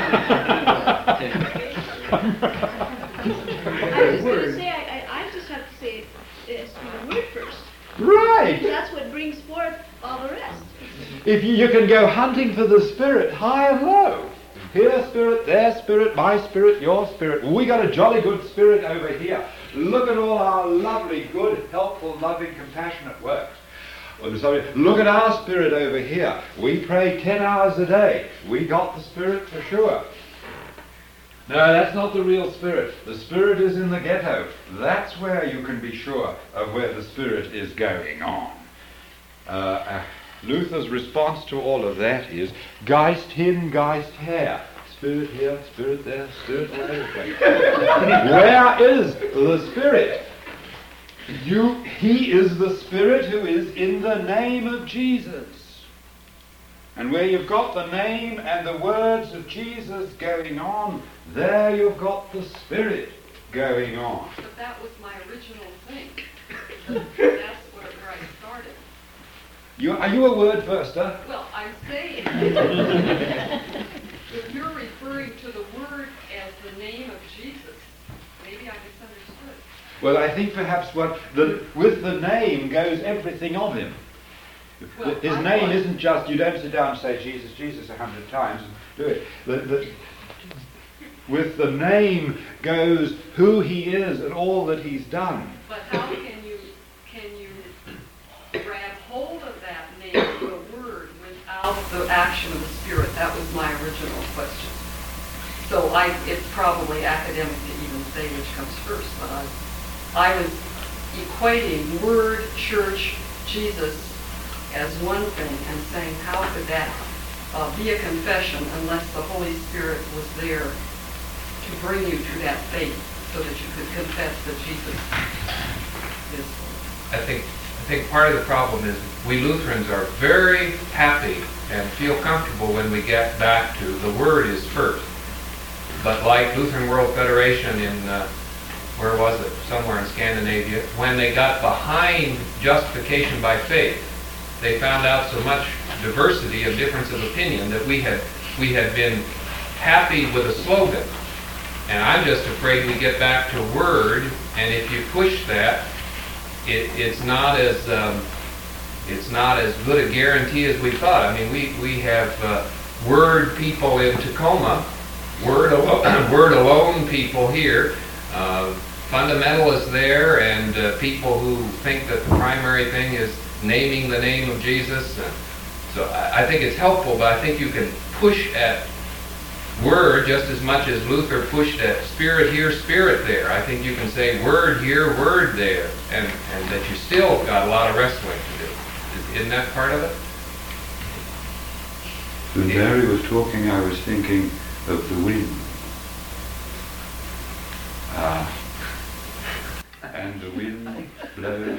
I was going to say, I, I, I just have to say it, uh, the word first. Right. That's what brings forth all the rest. If you, you can go hunting for the spirit high and low. Here spirit, there spirit, my spirit, your spirit. We got a jolly good spirit over here. Look at all our lovely, good, helpful, loving, compassionate works. Well, sorry, look at our spirit over here. We pray ten hours a day. We got the spirit for sure. No, that's not the real spirit. The spirit is in the ghetto. That's where you can be sure of where the spirit is going on. Uh, uh, Luther's response to all of that is Geist hin, Geist her. Spirit here, spirit there, spirit all over the place. Where is the spirit? You, he is the spirit who is in the name of Jesus. And where you've got the name and the words of Jesus going on, there you've got the spirit going on. But that was my original thing. That's where, where I started. You, are you a word firster? Well, I'm saying, if you're referring to the word as the name of Jesus, maybe I misunderstood. Well, I think perhaps what the, with the name goes everything of him. Well, His I name was- isn't just, you don't sit down and say Jesus, Jesus a hundred times and do it. The, the, with the name goes who he is and all that he's done. But how can you can you grab hold of that name, the word, without the action of the Spirit? That was my original question. So I, it's probably academic to even say which comes first, but I, I was equating word, church, Jesus as one thing and saying how could that uh, be a confession unless the Holy Spirit was there to bring you to that faith so that you could confess that Jesus is Lord. I think I think part of the problem is we Lutherans are very happy and feel comfortable when we get back to the Word is first. But like Lutheran World Federation in, uh, where was it? Somewhere in Scandinavia, when they got behind justification by faith, they found out so much diversity of difference of opinion that we had we had been happy with a slogan. And I'm just afraid we get back to Word, and if you push that, it, it's not as um, it's not as good a guarantee as we thought. I mean, we we have uh, Word people in Tacoma, Word alone, Word alone people here, uh, fundamentalists there, and uh, people who think that the primary thing is naming the name of Jesus. Uh, so I, I think it's helpful, but I think you can push at word just as much as Luther pushed at spirit here, spirit there. I think you can say word here, word there, and, and that you still got a lot of wrestling to do. Isn't that part of it? When Mary was talking, I was thinking of the wind. Uh, and the wind blows.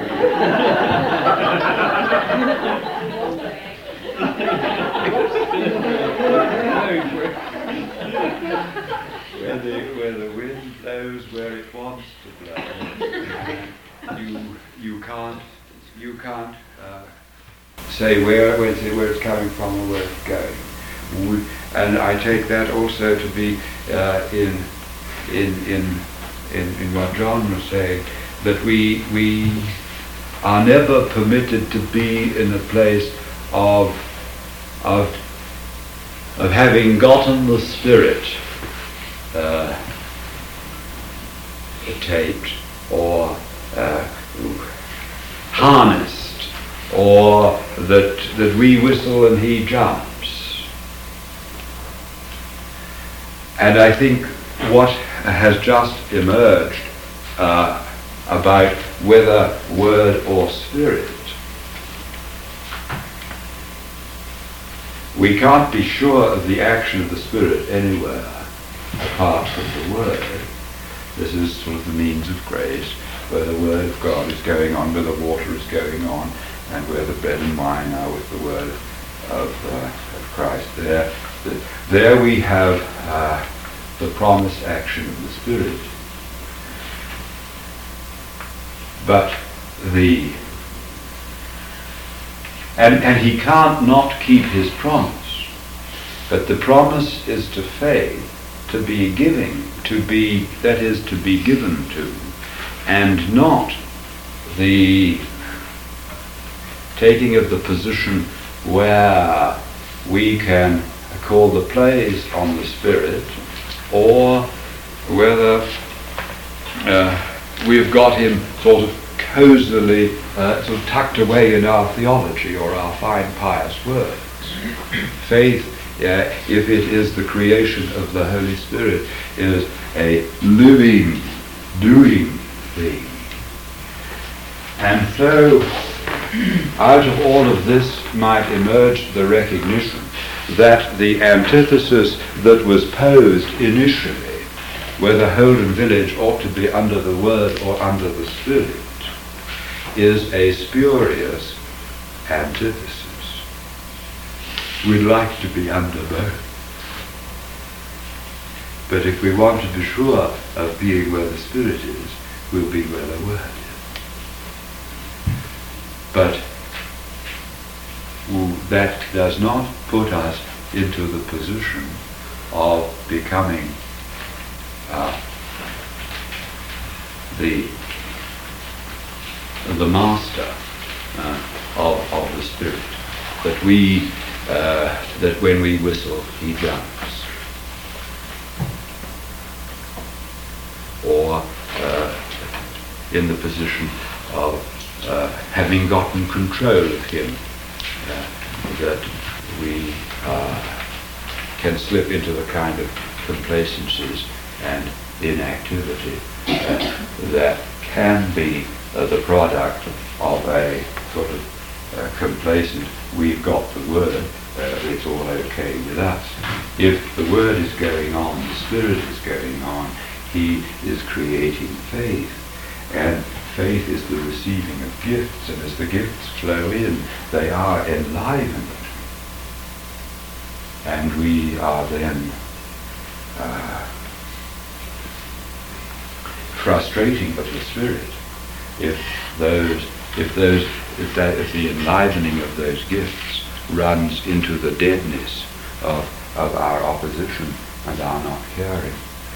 where, the, where the wind blows where it wants to blow. you you can't you can't uh, say where where it's, where it's coming from or where it's going. We, and I take that also to be uh, in in in in in what John was saying, that we we are never permitted to be in a place of of of having gotten the Spirit uh, taped or uh, harnessed, or that that we whistle and he jumps. And I think what has just emerged uh, about whether word or spirit, we can't be sure of the action of the Spirit anywhere apart from the Word. This is sort of the means of grace, where the Word of God is going on, where the water is going on, and where the bread and wine are with the Word of, uh, of Christ. There, the, there we have uh, the promised action of the Spirit. But the And, and he can't not keep his promise. But the promise is to faith, to be giving, to be, that is, to be given to, and not the taking of the position where we can call the plays on the Spirit, or whether uh, we've got him sort of cozily uh, sort of tucked away in our theology or our fine pious words. Faith, uh, if it is the creation of the Holy Spirit, is a living, doing thing. And so, out of all of this might emerge the recognition that the antithesis that was posed initially, whether Holden Village ought to be under the Word or under the Spirit, is a spurious antithesis. We'd like to be under both. But if we want to be sure of being where the Spirit is, we'll be where the Word is. But that does not put us into the position of becoming uh, the the master uh, of, of the Spirit, that we uh, that when we whistle he jumps, or uh, in the position of uh, having gotten control of him, uh, that we uh, can slip into the kind of complacencies and inactivity uh, that can be Uh, the product of a sort of uh, complacent, we've got the Word, uh, it's all okay with us. If the Word is going on, the Spirit is going on, he is creating faith. And faith is the receiving of gifts, and as the gifts flow in, they are enlivened. And we are then uh, frustrating of the Spirit. If those, if those, if that, if the enlivening of those gifts runs into the deadness of of our opposition and our not caring.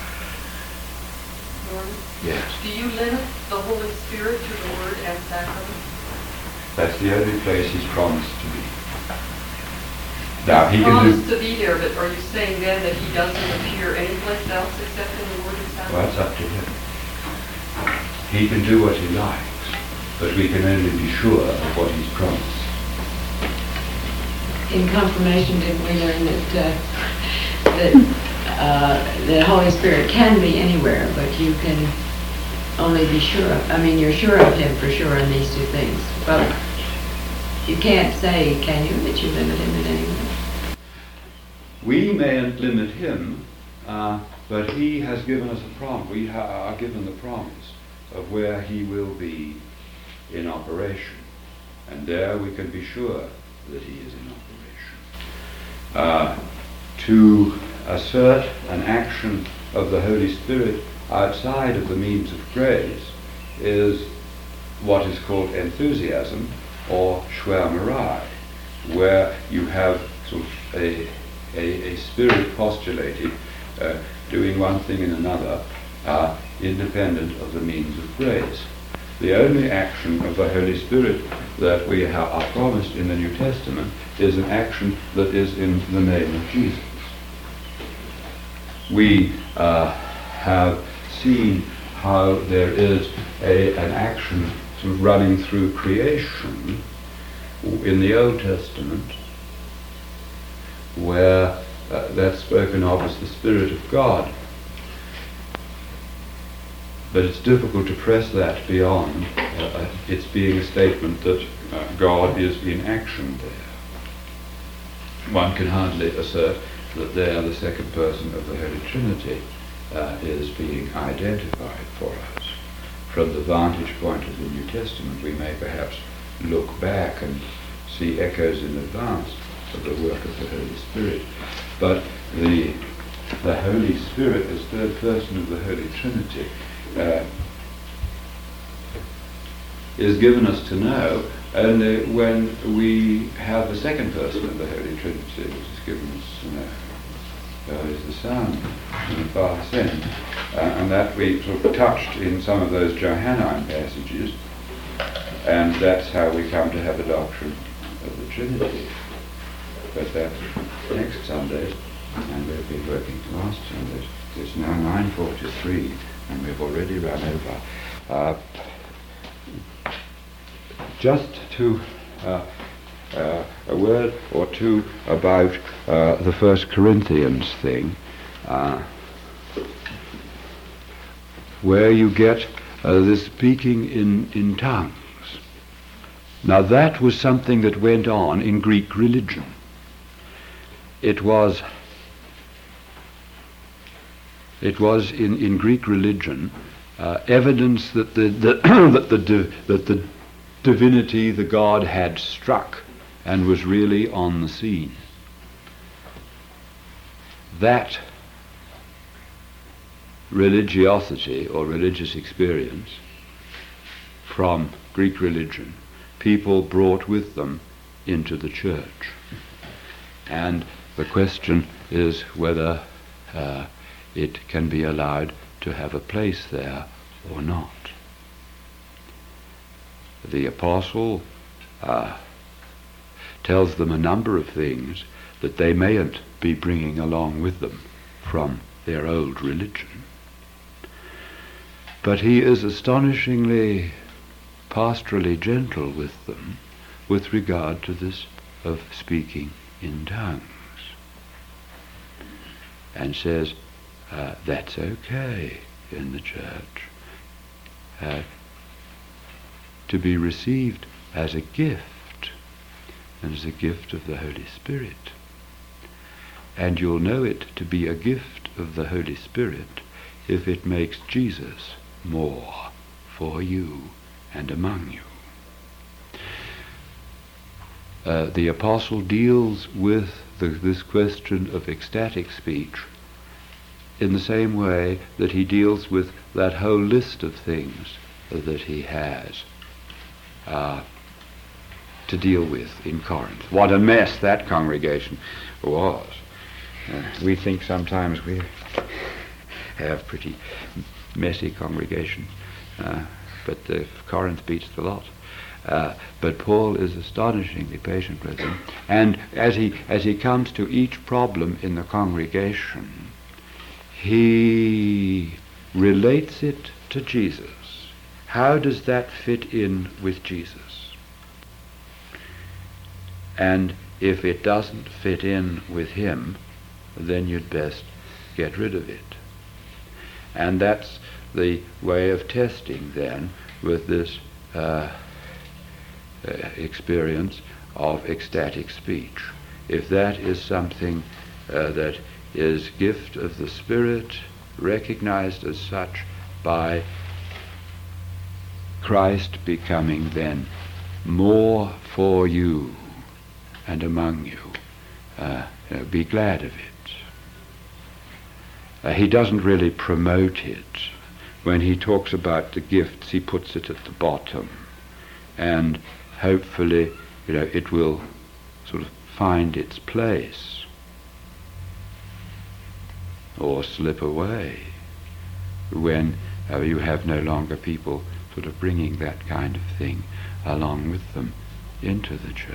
Norman, Yes. do you limit the Holy Spirit to the Word and sacrament? That's the only place he's promised to be. Now he can Promised do. to be there, but are you saying then that he doesn't appear anyplace else except in the Word and Well, sacrament? that's up to him. He can do what he likes, but we can only be sure of what he's promised. In confirmation, didn't we learn that uh, that uh, the Holy Spirit can be anywhere, but you can only be sure of, I mean, you're sure of him for sure in these two things. But you can't say, can you, that you limit him in any way? We mayn't limit him, uh, but he has given us a promise. We ha- are given the promise of where he will be in operation. And there we can be sure that he is in operation. Uh, to assert an action of the Holy Spirit outside of the means of grace is what is called enthusiasm or schwärmerei, where you have sort of a, a, a spirit postulated uh, doing one thing and another uh, independent of the means of grace. The only action of the Holy Spirit that we ha- are promised in the New Testament is an action that is in the name of Jesus. We uh, have seen how there is a, an action sort of running through creation in the Old Testament, where uh, that's spoken of as the Spirit of God. But it's difficult to press that beyond uh, its being a statement that uh, God is in action there. One can hardly assert that there the second person of the Holy Trinity uh, is being identified for us. From the vantage point of the New Testament, we may perhaps look back and see echoes in advance of the work of the Holy Spirit. But the, the Holy Spirit as third person of the Holy Trinity Uh, is given us to know only when we have the second person of the Holy Trinity, which is given us to know. God is the Son, and the Father sent. Uh, and that we sort of touched in some of those Johannine passages, and that's how we come to have the doctrine of the Trinity. But that's next Sunday, and we've been working last Sunday. It's now nine forty-three. And we've already run over. Uh, just to uh, uh, a word or two about uh, the First Corinthians thing, uh, where you get uh, this speaking in, in tongues. Now that was something that went on in Greek religion. It was It was in, in Greek religion uh, evidence that the, the that the di- that the divinity, the God, had struck and was really on the scene. That religiosity or religious experience from Greek religion, people brought with them into the church, and the question is whether Uh, it can be allowed to have a place there or not. The apostle uh, tells them a number of things that they mayn't be bringing along with them from their old religion. But he is astonishingly pastorally gentle with them with regard to this of speaking in tongues, and says, Uh, that's okay in the church, uh, to be received as a gift, and as a gift of the Holy Spirit. And you'll know it to be a gift of the Holy Spirit if it makes Jesus more for you and among you. Uh, the apostle deals with the, this question of ecstatic speech in the same way that he deals with that whole list of things that he has uh, to deal with in Corinth. What a mess that congregation was. Uh, we think sometimes we have pretty messy congregations, uh, but uh, Corinth beats the lot. Uh, but Paul is astonishingly patient with them, and as he as he comes to each problem in the congregation, he relates it to Jesus. How does that fit in with Jesus? And if it doesn't fit in with him, then you'd best get rid of it. And that's the way of testing then with this uh, uh, experience of ecstatic speech. If that is something uh, that is gift of the Spirit, recognized as such by Christ becoming then more for you and among you, uh, you know, be glad of it. Uh, he doesn't really promote it. When he talks about the gifts, he puts it at the bottom, and hopefully, you know, it will sort of find its place or slip away when uh, you have no longer people sort of bringing that kind of thing along with them into the church.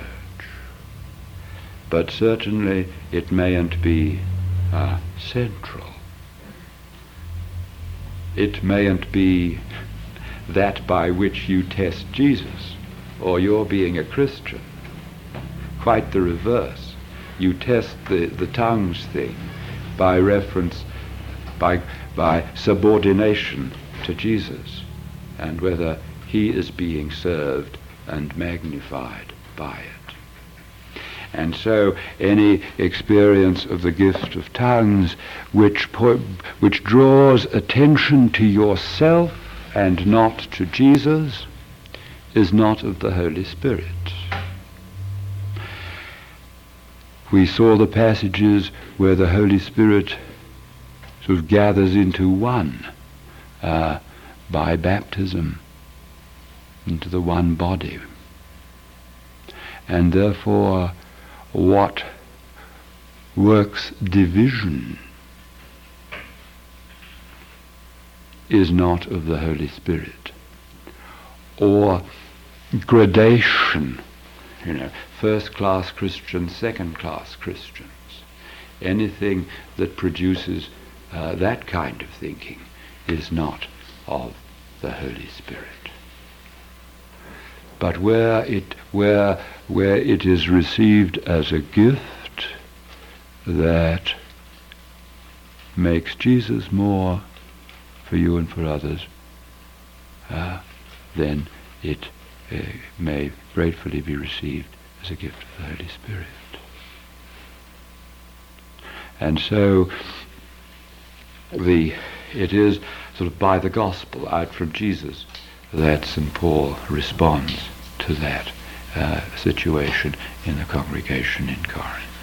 But certainly it mayn't be uh, central. It mayn't be that by which you test Jesus or your being a Christian. Quite the reverse. You test the, the tongues thing by reference, by, by subordination to Jesus, and whether he is being served and magnified by it. And so any experience of the gift of tongues which, po- which draws attention to yourself and not to Jesus is not of the Holy Spirit. We saw the passages where the Holy Spirit sort of gathers into one uh, by baptism into the one body. And therefore what works division is not of the Holy Spirit. Or gradation, you know, first-class Christians, second-class Christians. Anything that produces uh, that kind of thinking is not of the Holy Spirit. But where it where where it is received as a gift that makes Jesus more for you and for others, uh, then it uh, may gratefully be received as a gift of the Holy Spirit. And so the it is sort of by the gospel out from Jesus that Saint Paul responds to that uh, situation in the congregation in Corinth.